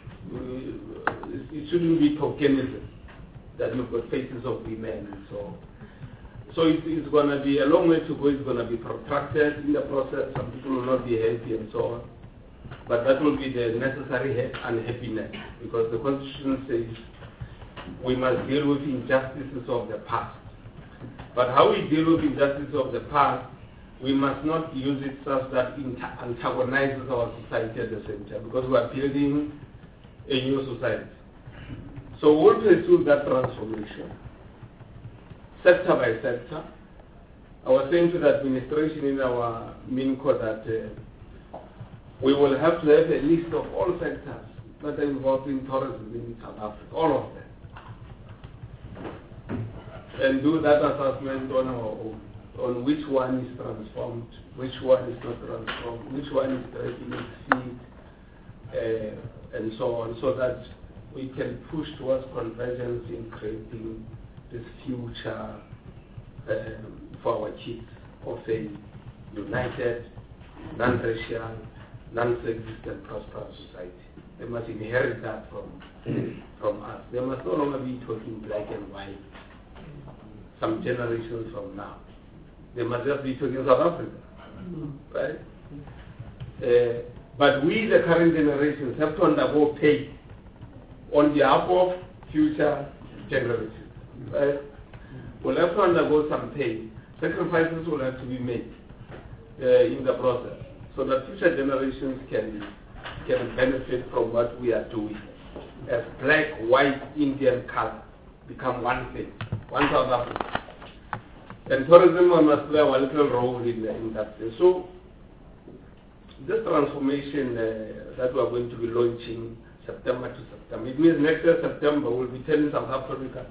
It shouldn't be tokenism that you've got faces of women and so on. So it, it's going to be a long way to go. It's going to be protracted in the process. Some people will not be happy and so on. But that will be the necessary unhappiness, because the Constitution says we must deal with injustices of the past. But how we deal with injustices of the past, we must not use it such that it antagonizes our society at the same time, because we are building a new society. So we'll pursue that transformation, sector by sector. I was saying to the administration in our MINCO that uh, we will have to have a list of all sectors that are involved in tourism in South Africa, all of them, and do that assessment on our own, on which one is transformed, which one is not transformed, which one is dragging its feet, uh, and so on, so that we can push towards convergence in creating this future um, for our kids of a united, non-racial, non-sexist and prosperous society. They must inherit that from, from us. They must no longer be talking black and white some generations from now. They must just be talking South Africa, right? Uh, but we, the current generations, have to undergo pay on behalf of future generations, right? We'll have to undergo some pain sacrifices will have to be made uh, in the process so that future generations can can benefit from what we are doing. As black, white, Indian color become one thing, one South Africa. And tourism must play a little role in, in that thing. So this transformation uh, that we are going to be launching September to September, it means next year September we'll be telling South Africa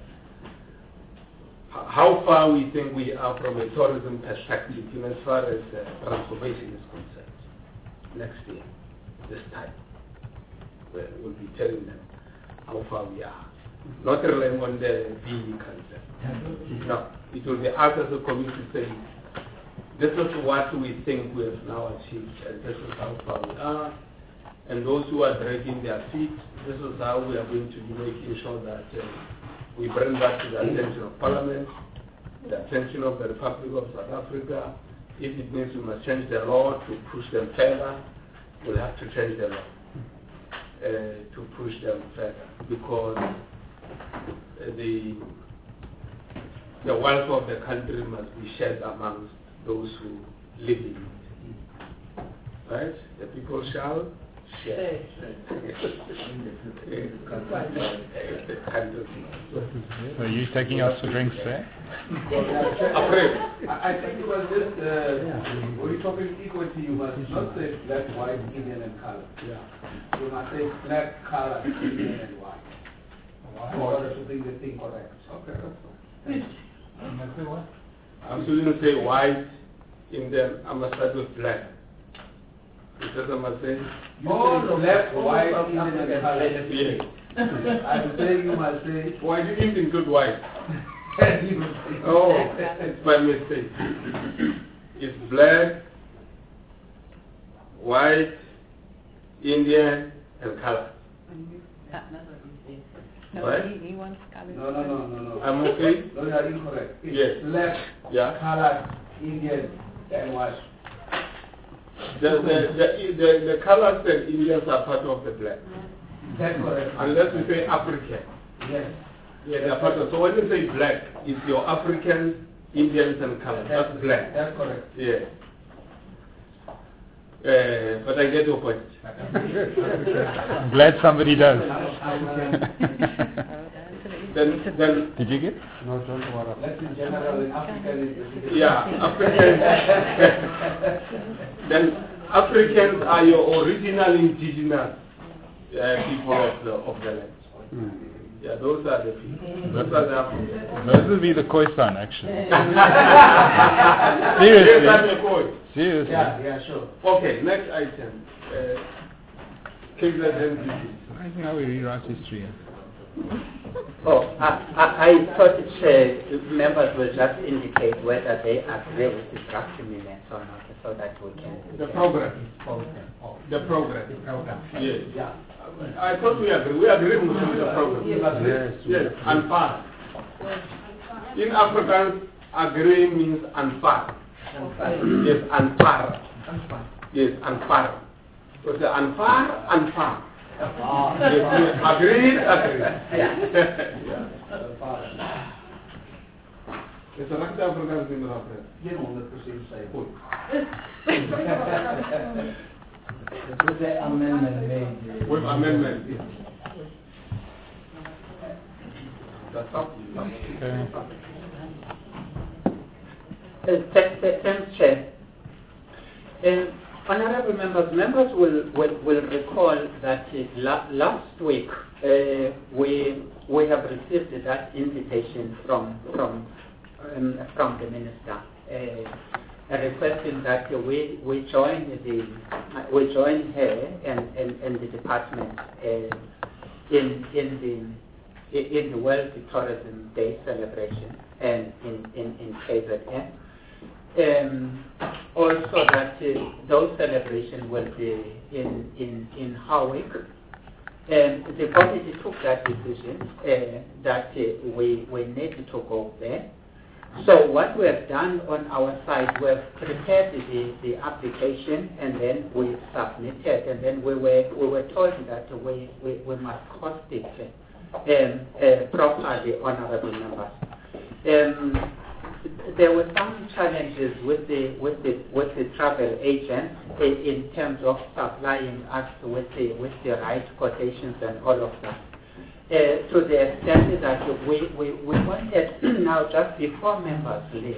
how far we think we are from a tourism perspective, you know, as far as uh, transformation is concerned. Next year, this time, we'll be telling them how far we are. Not relying on the being concept. No, it will be us as a community saying, this is what we think we have now achieved, and this is how far we are. And those who are dragging their feet, this is how we are going to be making sure that uh, we bring that to the attention of Parliament, the attention of the Republic of South Africa. If it means we must change the law to push them further, we'll have to change the law uh, to push them further, because uh, the the wealth of the country must be shared amongst those who live in it. Right? The people shall share. So are you taking us for drinks there? Afraid. I think it was just, uh, when you're talking equity, you must not say black, white, Indian, and color. Yeah. You must say black, color, Indian, and white. In order to bring the thing correct. Okay, that's all. Please. I'm still going to say white, Indian, I must start with black. Because I must say, Oh, no, black, white, Indian, and color. yes. I'm saying you must say, Why do you include white? Oh, it's my mistake. It's black, white, Indian, and color. No, Right? he, he wants color. no, no, no, no, no. I'm okay? No, you are incorrect. It's Yes. black, Yeah. color, Indian, and white. The, the, the, the, the colors and Indians are part of the black. That's correct. Unless we say African. Yes. Yeah, they are part of. So when you say black, it's your Africans, Indians, and colors. That's black. That's correct. Yeah. Uh, but I get your point. I'm glad somebody does. then, then, Did you get? No, don't worry. That's in general in Africa. is- yeah, Africans. Then Africans are your original indigenous uh, people of the of the land. Mm. Yeah, those are the people. Those are the Africans. Those would be the Khoisan, actually. Yes, that's the point. Seriously. Yeah, yeah, sure. Okay, next item. Uh, K Z N D P. Amazing how we rewrite history. Oh, I, I, I thought it, uh, members will just indicate whether they agree with the draft amendments or not, so that we can... The program. Vote them. Oh, The program. the program. Yes. Yeah. I thought we agree. We agree with the program. Yes. Yes, unfar. In Afrikaans, agree means unfar. Yes, unfar. Yes, unfar. So the unfar, unfar. Yes, yes, agreed, agreed. Yeah. It's a right Afrikaans in Afrika. Geen honderd procent sy. Goed. With the amendment made. With amendment. That's up to you. Okay. Uh, th- th- Thanks, Chair. Uh, Honorable members, members will, will, will recall that uh, la- last week uh, we we have received that invitation from from um, from the minister, uh, requesting that uh, we we join the uh, we join her and, and, and the department uh, in in the in the World Tourism Day celebration and in in, in K Z N. Um, also that uh, those celebrations will be in, in, in Howick. And the committee took that decision uh, that uh, we, we need to go there. So what we have done on our side, we have prepared the, the application and then we submitted, and then we were, we were told that we, we, we must cost it um, uh, properly, honorable members. Um, there were some challenges with the with the with the travel agents in, in terms of supplying us with the with the right quotations and all of that. Uh, to the extent that we, we, we wanted now just before members leave,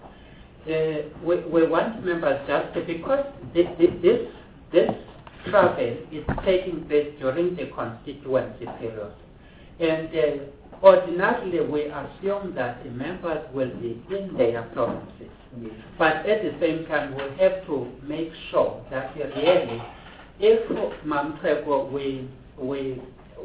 uh, we, we want members just to, because this, this this travel is taking place during the constituency period, and uh, ordinarily we assume that the members will be in their provinces, mm-hmm. but at the same time we have to make sure that really, if Mamprego we we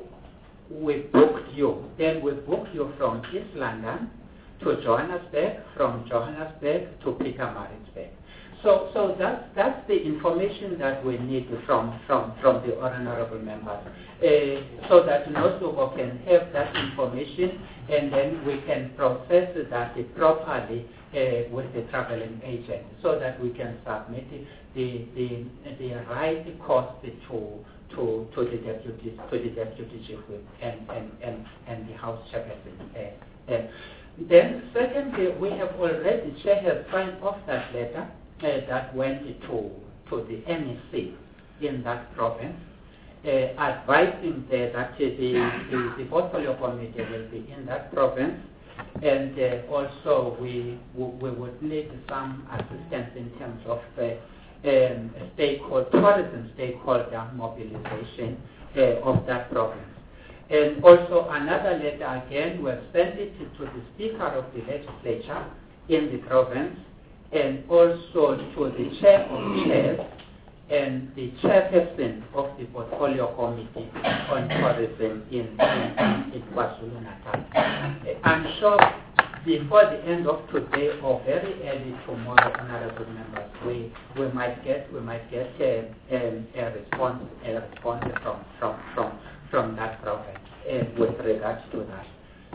we booked you, then we book you from East London to Johannesburg, from Johannesburg to Pietermaritzburg. So, so that's, that's the information that we need from, from, from the honorable members, uh, so that Nosugo can have that information, and then we can process that properly uh, with the traveling agent, so that we can submit the, the, the right cost to to, to the deputy to the deputy chief whip and, and, and, and the house chairperson. Uh, uh. Then secondly, we have already Chair has signed off that letter uh, that went to to the M E C in that province, uh, advising the, that the, the, the portfolio committee will be in that province, and uh, also we we would need some assistance in terms of uh, Um, stakeholder, tourism stakeholder mobilization uh, of that province. And also another letter again, we have sent it to the Speaker of the Legislature in the province, and also to the Chair of Chairs and the Chairperson of the Portfolio Committee on Tourism in, in, in KwaZulu-Natal. Uh, I'm sure before the end of today or very early tomorrow, honorable members, we, we might get we might get a, a, a response a response from from from, from that province uh, with regards to that.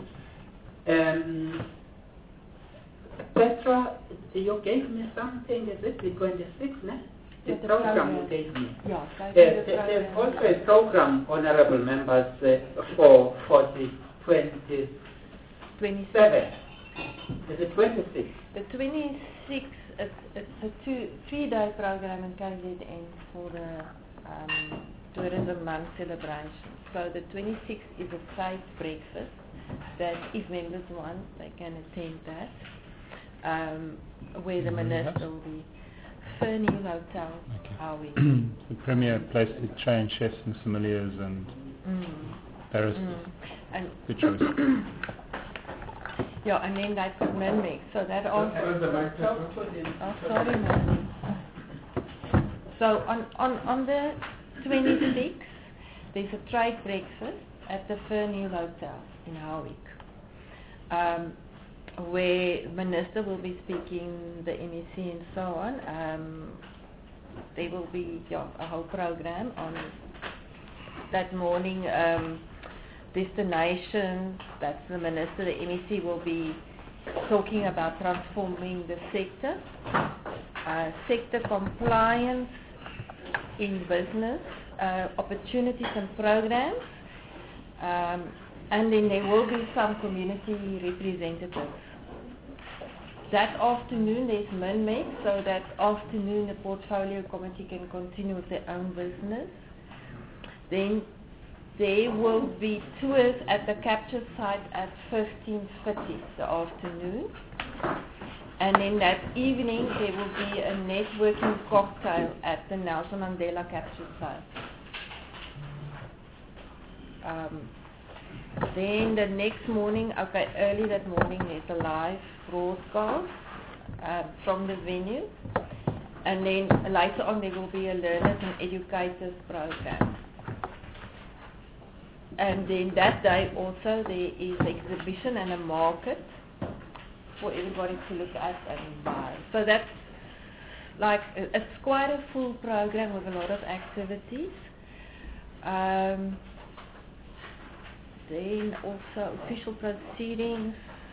Um, Petra, you gave me something. Is it the twenty-sixth? No? The Yeah, the program program. you gave me. Yeah, so I Uh, think the there- there's program- also a program, honorable members, uh, for for the twenty-seventh. twenty-six. Is it twenty-six? The twenty-sixth, it's, it's a two, three-day program in K Z N for the um, Tourism Month celebration. So the twenty-sixth is a side breakfast that if members want, they can attend that, um, where the minister will be. Fernhill Hotel, Okay. Howie. The premier place to train chefs and sommeliers and Mm. barristers. Mm. And Good choice. yeah, and then they've got Minmix, so that also. Where's the mic? Oh, sorry, Marlene. So on, on, on the twenty-sixth, there's a trade breakfast at the Fernhill Hotel in Howick, um, where the Minister will be speaking, the M E C and so on. Um, there will be yeah, a whole program on that morning. Um, destinations, that's the Minister, the M E C will be talking about transforming the sector, uh, sector compliance in business, uh, opportunities and programs, um, and then there will be some community representatives. That afternoon there's Minmix, so that afternoon the portfolio committee can continue with their own business. Then there will be tours at the capture site at fifteen thirty the afternoon. And then that evening there will be a networking cocktail at the Nelson Mandela capture site. Um, then the next morning, okay, early that morning there's a live broadcast uh, from the venue. And then later on there will be a learners and educators program. And then that day also there is an exhibition and a market for everybody to look at and buy. So that's like, it's quite a full program with a lot of activities. Um, then also official proceedings.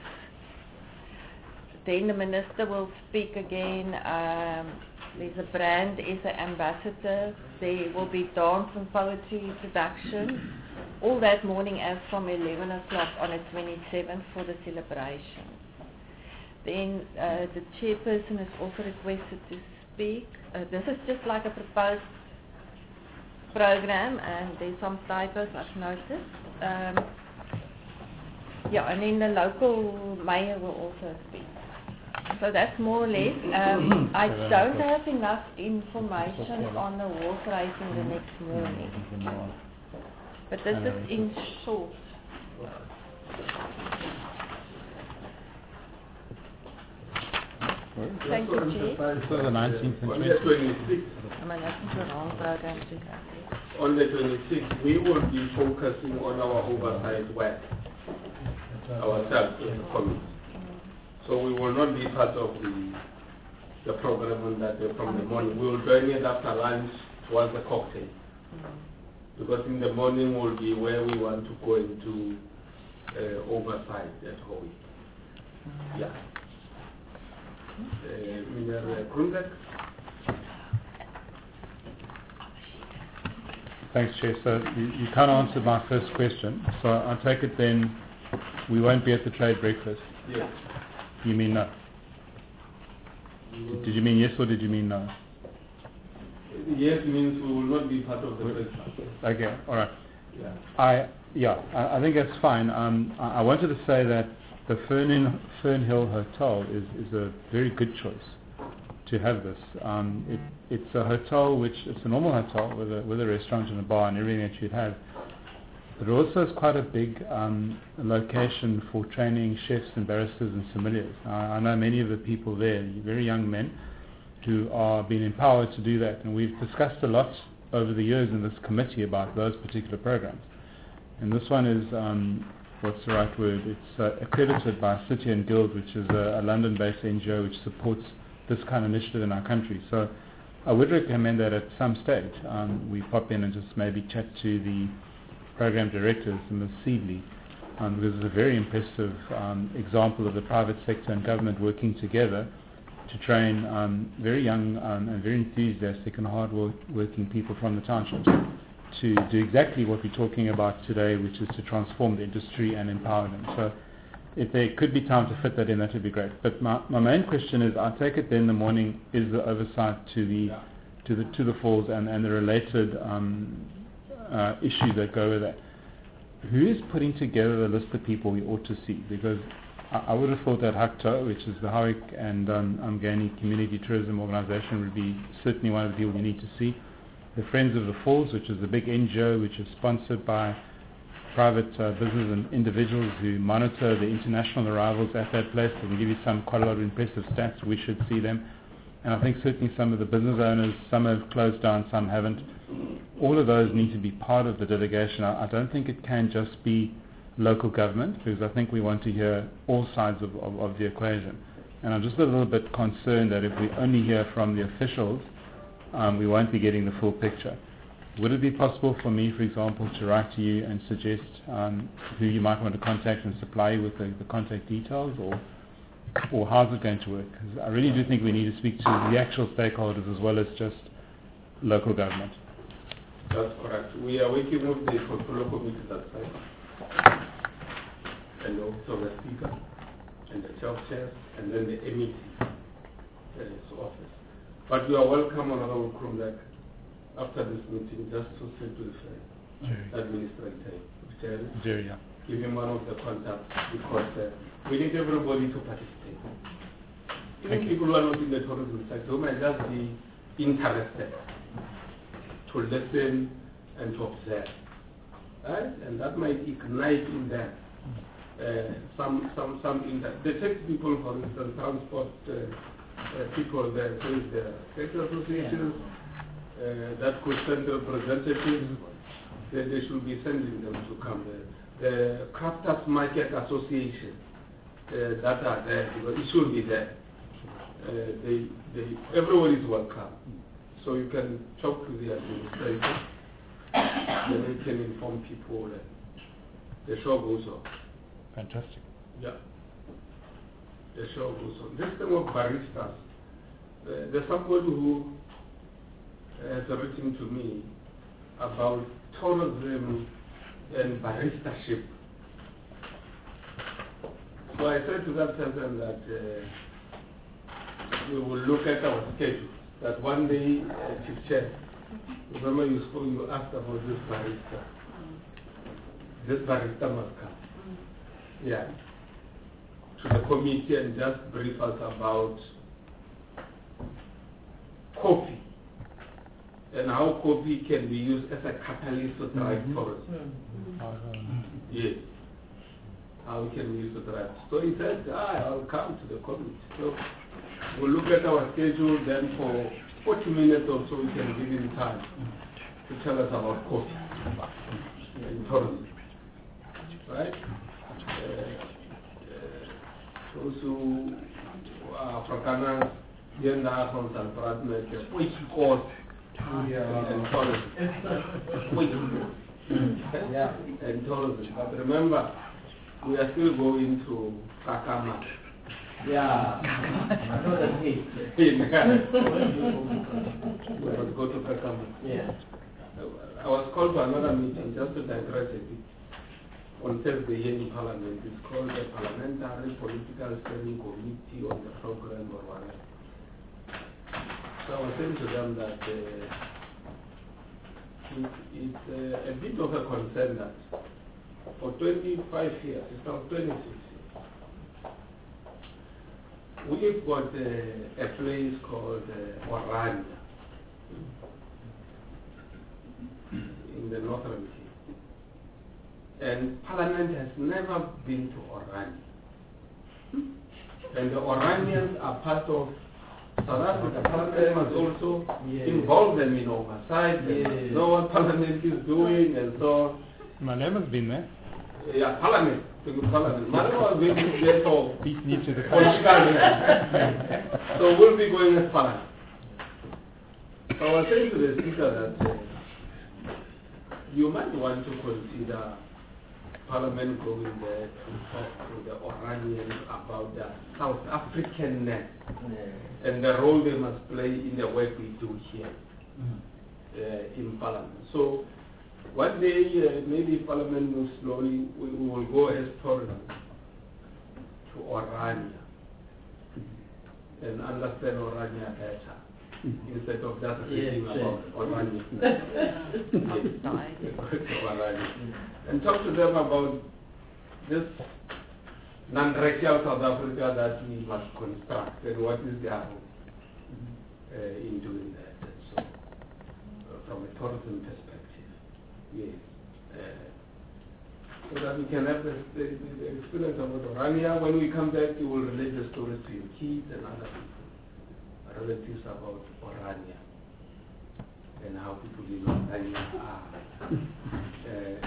Then the minister will speak again. Um, there's a brand as an ambassador. There will be dance and poetry production. All that morning as from eleven o'clock on the twenty-seventh for the celebration. Then uh, the chairperson is also requested to speak. Uh, this is just like a proposed program, and there's some typos I've noticed. Um, yeah, and then the local mayor will also speak. So that's more or less. Um, I don't have enough information on the horse racing the next morning. But this is in short. Thank you, Chief. So the nineteenth and On the twenty-sixth, I mean, that's the wrong program to have. on the twenty-sixth, we will be focusing on our oversight work, ourselves as a committee. So we will not be part of the the program on that day from the morning. We will join it after lunch towards the cocktail. Because in the morning will be where we want to go into uh, oversight at home. Yeah. Uh, Mister Krundek. Thanks, Chair. So you, you kind of answered my first question. So I take it then we won't be at the trade breakfast. Yes. You mean no? Did you mean yes or did you mean no? Yes means we will not be part of the breakfast. Okay, all right. Yeah. I yeah, I, I think that's fine. Um, I, I wanted to say that the Fern, Fern Hill Hotel is, is a very good choice to have this. Um, it, it's a hotel which it's a normal hotel with a with a restaurant and a bar and everything that you'd have. But it also is quite a big um, location for training chefs and barristers and sommeliers. I, I know many of the people there, very young men, who are being empowered to do that. And we've discussed a lot over the years in this committee about those particular programs. And this one is, um, what's the right word, it's uh, accredited by City and Guild, which is a, a London-based N G O which supports this kind of initiative in our country. So I would recommend that at some stage um, we pop in and just maybe chat to the program directors and Miz Seedley, um, because it's a very impressive um, example of the private sector and government working together to train um, very young um, and very enthusiastic and hard-working people from the townships to do exactly what we're talking about today, which is to transform the industry and empower them. So if there could be time to fit that in, that would be great. But my, my main question is, I take it then in the morning is the oversight to the yeah. to the to the falls and, and the related um, uh, issues that go with that. Who is putting together the list of people we ought to see? Because I, I would have thought that HACTO, which is the Howick and um, Umgani Community Tourism Organization, would be certainly one of the people we need to see. The Friends of the Falls, which is a big N G O which is sponsored by private uh, business and individuals who monitor the international arrivals at that place. They can give you some quite a lot of impressive stats. We should see them. And I think certainly some of the business owners, some have closed down, some haven't. All of those need to be part of the delegation. I, I don't think it can just be local government, because I think we want to hear all sides of, of, of the equation. And I'm just a little bit concerned that if we only hear from the officials, um, we won't be getting the full picture. Would it be possible for me, for example, to write to you and suggest um, who you might want to contact and supply you with the, the contact details, or or how's it going to work? Because I really do think we need to speak to the actual stakeholders as well as just local government. That's correct. We are working with the portfolio committee that side, and also the speaker, and the self chairs, and then the M E C uh, office. But you are welcome on our Krundek after this meeting just to sit with the administrator, Jerry. Jerry, yeah. Give him one of the contacts, because uh, we need everybody to participate. Even Thank people who are not in the tourism sector who might just be interested to listen and to observe. Right? And that might ignite in them uh, some some some inter- the tax people, for instance, transport uh, uh, people, there, so is the tax associations uh, that could send representatives. They, they should be sending them to come there. The Crafters Market Association uh, that are there, because it should be there. Uh, they, they, everyone is welcome. So you can talk to the administrator, then you can inform people that the show goes on. Fantastic. Yeah. The show goes on. This thing of baristas, uh, there's somebody who has written to me about tourism and baristaship. So So I said to that person that uh, we will look at our schedule. That one day, uh, Chief Chair, remember you spoke, you asked about this barista. This barista must come. Yeah. To the committee and just brief us about coffee and how coffee can be used as a catalyst to drive mm-hmm. tourism. Mm-hmm. Yes. How can we use to drive? So he said, ah, I'll come to the committee. So we'll look at our schedule, then for forty minutes or so we can give him time to tell us about coffee and tourism. Right? Uh, those who are Afrikaners, Yenda from San Francisco, which course and tourism. Which yeah, and tourism. But remember, we are still going to Kakama. Yeah, another case. We must go to Kakama. Yeah. I was called to another meeting just to digress a bit. On Thursday here in Parliament, it's called the Parliamentary Political Steering Committee on the Program or whatever. So I was saying to them that uh, it, it's uh, a bit of a concern that for twenty-five years, it's now twenty-six years, we've got uh, a place called uh, Orania in the Northern Cape. And Parliament has never been to Orania. And the Oranians are part of South Africa. Parliament must also yeah. involve them in oversight, yeah. and know what Parliament is doing and so on. Malema's been there. Yeah, Parliament. Parliament. Malema was going to get for peace needs to the political. So we'll be going as Parliament. So I was saying to the Speaker that uh, you might want to consider Parliament going there to talk to the Oranians about their South Africanness yeah. and the role they must play in the work we do here mm. uh, in Parliament. So one day, uh, maybe if Parliament moves slowly, we, we will go as tourism to Orania and understand Orania better. Mm-hmm. Instead of just thinking yes, about Orania. Yes. And talk to them about this non-racial South Africa that we must construct and what is their role uh, in doing that. So, uh, from a tourism perspective, yes. Uh, so that we can have the, the, the experience about Orania. When we come back, you will relate the stories to your kids and other people, relatives about Orania and how people in Orania are. Uh,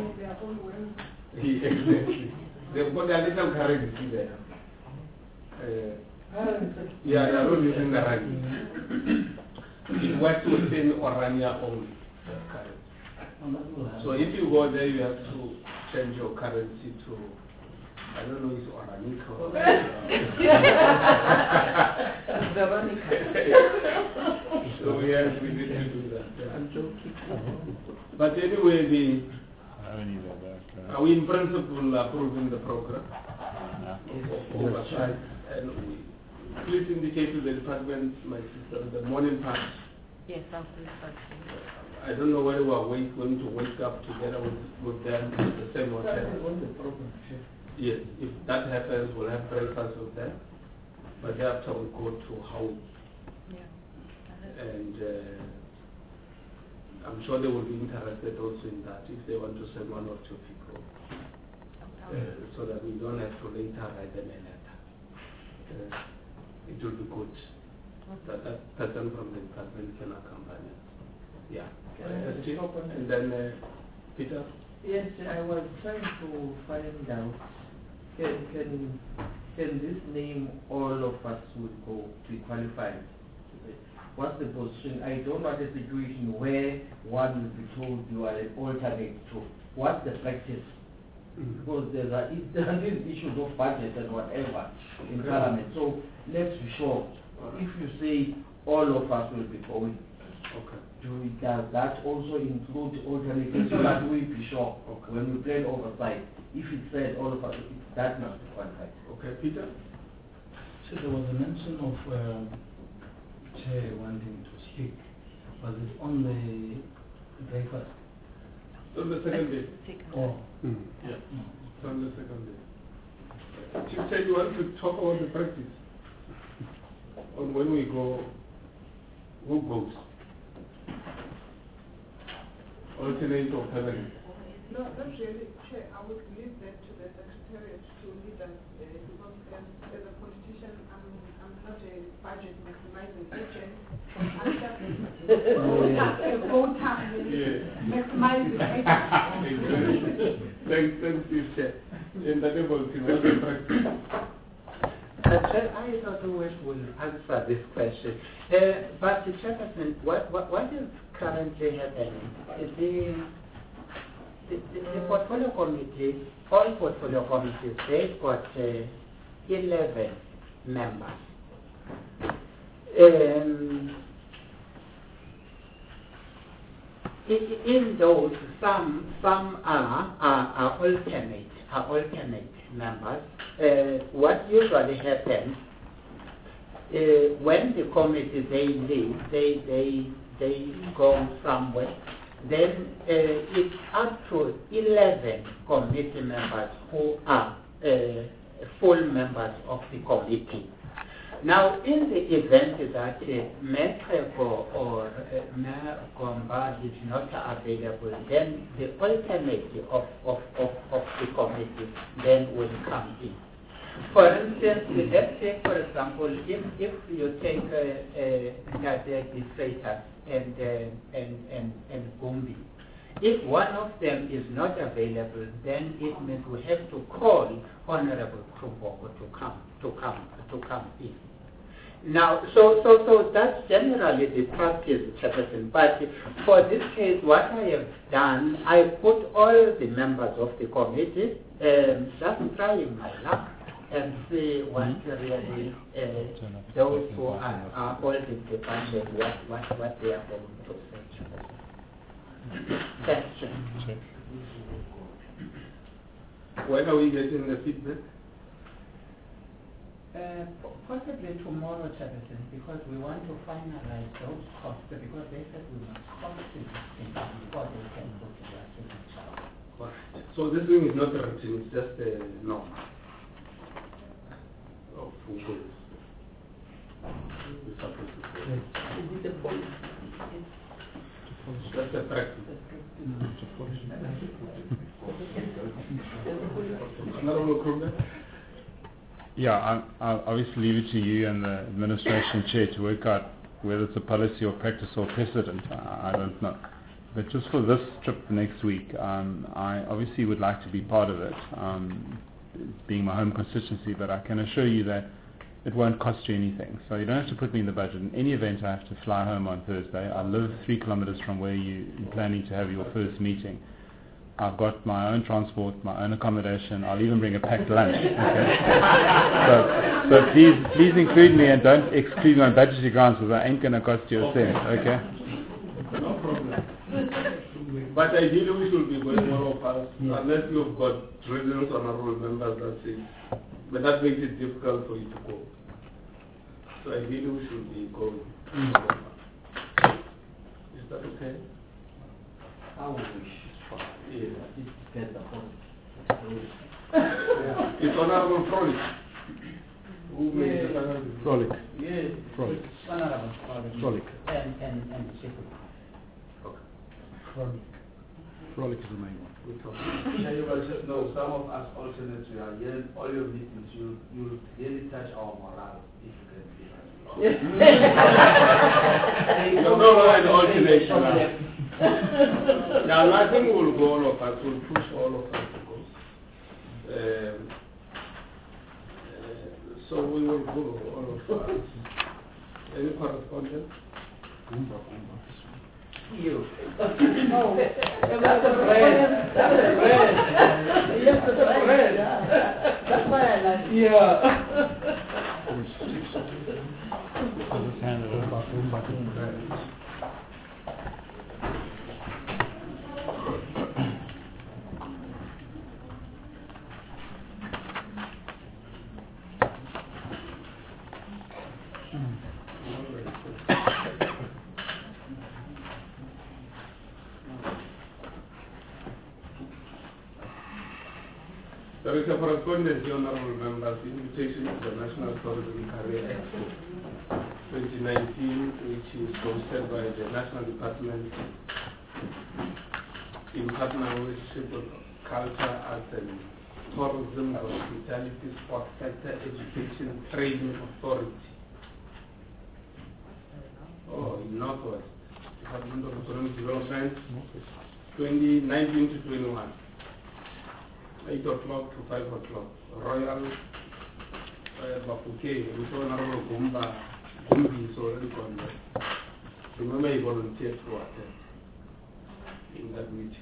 exactly. They've got a little currency there. Uh, yeah, they're not using the currency. It works within Orania only. So if you go there, you have to change your currency to, I don't know, it's Oranica or so yes, we need to do that. Yeah. I'm joking. But anyway, the, uh, are we in principle approving the program? No. Oversight. And we, please indicate to the department, my sister, the morning part. Yes, I'll do that. I don't know whether we are wait, going to wake up together with, with them at the same hotel. Yes, if that happens, we'll have breakfast with them. But thereafter we go to Howie. Yeah. And uh, I'm sure they will be interested also in that if they want to send one or two people. Uh, so that we don't have to later write them a letter. Uh, it will be good that that person from the department can accompany us. Yeah. Uh, and then uh, Peter? Yes, I was trying to find out, can, can, can this name all of us would go be qualified? What's the position? I don't want a situation where one will be told you are an alternate to. What's the practice? Mm-hmm. Because there's a, there are these issues of budget and whatever in Parliament. So let's be sure. If you say all of us will be going, Okay. Do, does that also include alternatives so that we be sure Okay. when we plan oversight, if it said all of us, it's that must be qualified. Okay, Peter? So there was a mention of uh, Chair wanting to speak. Was it on the breakfast? On the second day. Oh. Mm. Yeah. It's on the second day. Chief said you want to talk about the practice. On when we go, who goes? Alternate or permanent? No, not really, Chair. I would leave that to the Secretariat to lead us, uh, because um, as a politician, I'm, I'm not a budget maximizing agent. I'm just a voter, Yeah. maximizing agent. Thanks, thanks, Chief Chair. In the neighborhood, what's the practice? Uh, Chair, I don't know which will answer this question. Uh, but the Chairperson, what, what, what is currently happening is the, the, the, the portfolio committee, all portfolio committees, they've got uh, eleven members. Um, in, in those, some, some are, are, are alternate, are alternate members. Uh, what usually happens uh, when the committee they leave, they they they go somewhere, then uh, it's up to eleven committee members who are uh, full members of the committee. Now, in the event that uh, Metrec or, or uh, Mayor Gomba is not available, then the alternate of, of, of, of the committee then will come in. For instance, let's say, for example, if, if you take uh, uh, Gadegi Freitas and, uh, and, and, and Gumbi, if one of them is not available, then it means we have to call Honorable Kruboko to come, to come, to come in. Now, so, so, so that's generally the practice, Chairperson. But for this case, what I have done, I put all the members of the committee, um, just trying my luck and see what really uh, those who are, are holding the budget, what, what, what they are going to say. Thanks, Chair. When are we getting the feedback? Uh, possibly tomorrow, Chairperson, because we want to finalize those costs, because they said we must cost this thing before they can go to their signature. So this thing is not written, it's just a norm of who goes. We're supposed to say. Is it a policy? That's a practice. Honorable Kruger? Yeah, I, I'll obviously leave it to you and the administration chair to work out whether it's a policy or practice or precedent. I, I don't know. But just for this trip next week, um, I obviously would like to be part of it, um, being my home constituency, but I can assure you that it won't cost you anything. So you don't have to put me in the budget. In any event, I have to fly home on Thursday. I live three kilometers from where you, you're planning to have your first meeting. I've got my own transport, my own accommodation. I'll even bring a packed lunch. Okay? so, so please, please include me and don't exclude me on budgetary grounds because I ain't going to cost you a cent. Okay? No problem. But ideally, we should be going all of us, yeah. Unless you've got reasons, honorable members, that's it. But that makes it difficult for you to go. So ideally, we should be going all of us. Is that okay? I wish. Yeah. It depends upon yeah. It's Honorable Frolic. Who made yeah. the honorable? Frolic. Yes. Frolic. Honorable Frolic. Frolic. And, and, and Chief. Okay. Frolic. Frolic is the main one. Yeah, you must just know, some of us alternates, we are here, all your meetings, you, you really touch our morale, if you can be right. No, no, no, an alternation. Now, I think we'll go all of us, we'll push all of us to go. Um, uh, so we will go, all of us. Any correspondence? You. Oh, that's a friend. That's a friend. Yes, that's a friend. That's why I like it. Yeah. I just handed it over. There is a correspondence, honorable members, invitation to the National Tourism Career Expo twenty nineteen, which is hosted by the National Department in partnership with Culture, Arts and Tourism, Hospitality, Sports Sector, Education, Training Authority. Oh, in Northwest, Department of Economic Development, twenty nineteen to twenty-one. eight o'clock to five o'clock. Royal uh, Bapuke, which is Honorable Gumba, Gumbi is already gone there. Remember, he volunteered to attend in that meeting.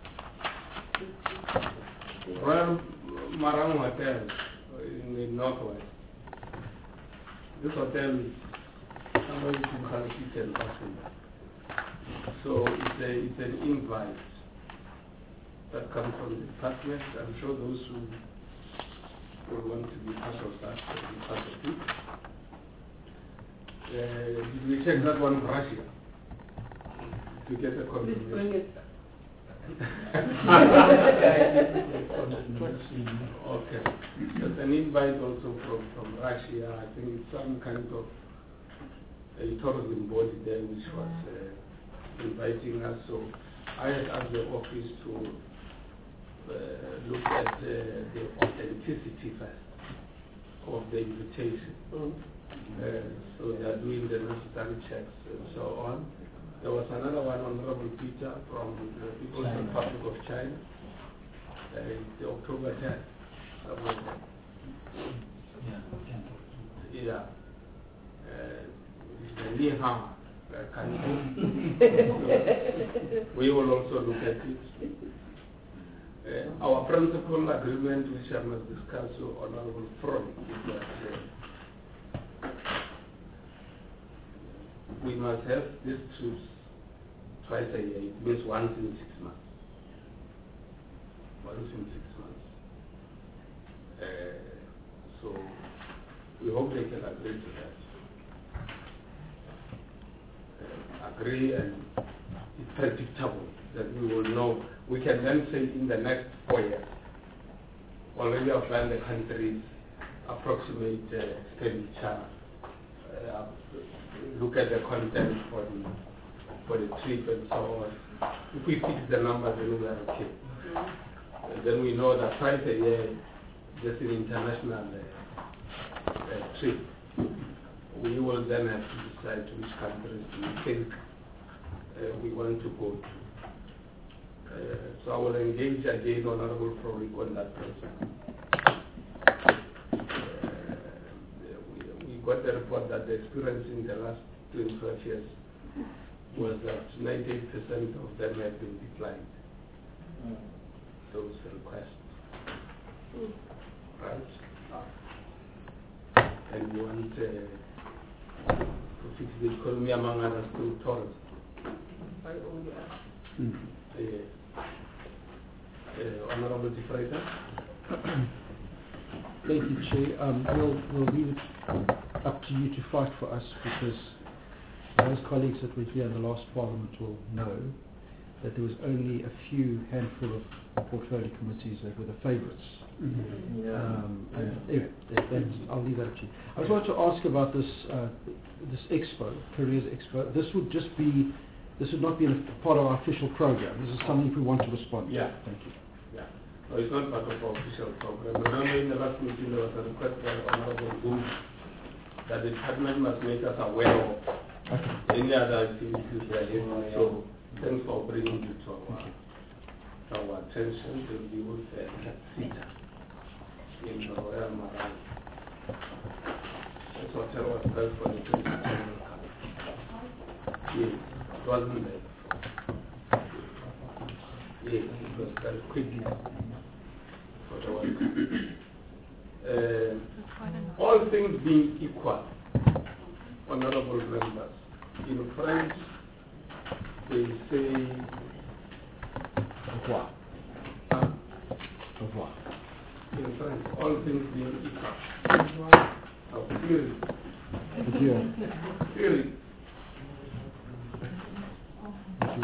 Royal Marang Hotel in the Northwest. This hotel is somewhere between Khalifit and Basunda. So it's, a, it's an invite that comes from the department. I'm sure those who will want to be part of that will be part of it. Uh, did we check that one, Russia? To get a confirmation. Okay. There's an invite also from, from Russia. I think it's some kind of a tourism body there which was uh, inviting us. So I had asked the office to uh, look at uh, the authenticity first of the invitation. Mm. Uh, so they are doing the necessary checks and so on. There was another one, Honorable Peter, from the People's China. Republic of China, uh, the October tenth. Yeah. Yeah. Uh, the Ni Hao uh, country. So we will also look at it. Uh, our principal agreement, which I must discuss with Honorable Freud, is that uh, we must have these trips twice a year. It means once in six months. Once in six months. Uh, so we hope they can agree to that. Uh, agree and it's predictable that we will know. We can then say in the next four years, already outline the country's approximate uh, expenditure. Uh, look at the content for the for the trip and so on. If we fix the number, then we are okay. Uh, then we know that twice a year, just an international uh, uh, trip, we will then have to decide which countries we think uh, we want to go to. Uh, so I will engage again Honorable Frorik on that process. We got the report that the experience in the last twenty-five years was that ninety-eight percent of them have been declined. Mm. Those requests. Mm. Right? And we want uh, to fix the economy among others through tourism. Mm. Uh, uh, Honorable Defrater. Thank you, Chair. Um, we'll, we'll leave it up to you to fight for us, because those colleagues that were here in the last Parliament will know that there was only a few handful of portfolio committees that were the favourites. Mm-hmm. Yeah. Um, and anyway, that, that's, I'll leave that up to you. I just wanted to ask about this uh, this expo, Careers Expo. This would just be, this would not be a part of our official program. This is something if we want to respond to. Yeah. Thank you. Yeah. No, it's not part of our official program. Remember in the last meeting there was a request by Honorable Boom that the department must make us aware of okay. any other activities they are doing. So thanks for bringing it to our, our attention. To be with the CETA in the Royal Marang. This hotel was built for the twenty ten Cup. Yes, it wasn't there. Yes, it was very quickly for the World Cup. Uh, all things being equal, honorable members, in French they say revoir. Huh? Revoir. In French, all things being equal. Now, theory. Theory.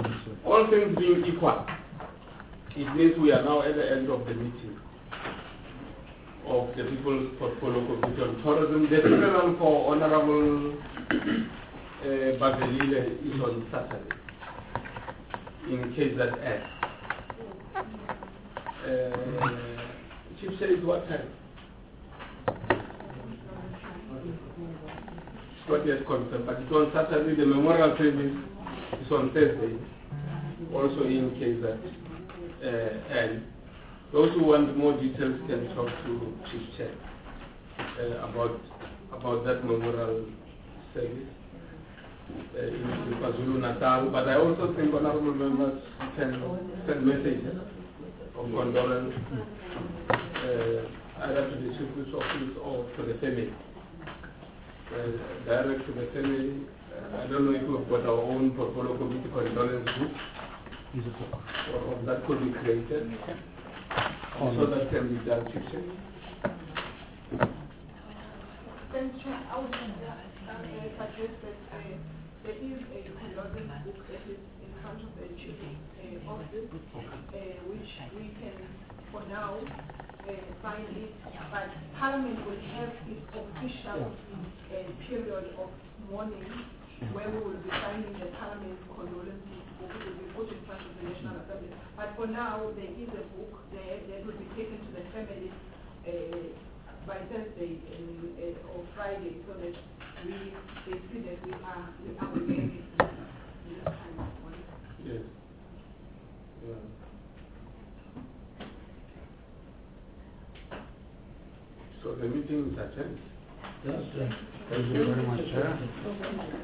All things being equal, it means we are now at the end of the meeting. of the People's Portfolio Committee on Tourism. The funeral for Honorable uh, Babelile is on Saturday in K Z S. Uh, Chief says what time? It's not yet confirmed, but it's on Saturday. The memorial service is on Thursday, also in K Z. Uh, and those who want more details can talk to Chief Chair uh, about about that memorial service uh, in, in KwaZulu Natal. But I also think honorable members can send messages of condolence uh, either to the Chief's office or to the family. Uh, direct to the family. Uh, I don't know if we've got our own portfolio committee condolence book, or, or that could be created. So that can be done, Chief Chair. Thanks, Chair. I would uh, suggest that uh, there is a condolence book that is in front of the Chief uh, office, uh, which we can, for now, uh, sign it. But Parliament will have its official uh, period of mourning where we will be signing the Parliament condolence book, which will be put in front of the National Assembly. But for now, there is a book there that will be taken to the family uh, by Thursday uh, uh, or Friday, so that we they see that we are we are aware of this kind of one. Yes. Yeah. So the meeting is adjourned. Thank you very much, Chair.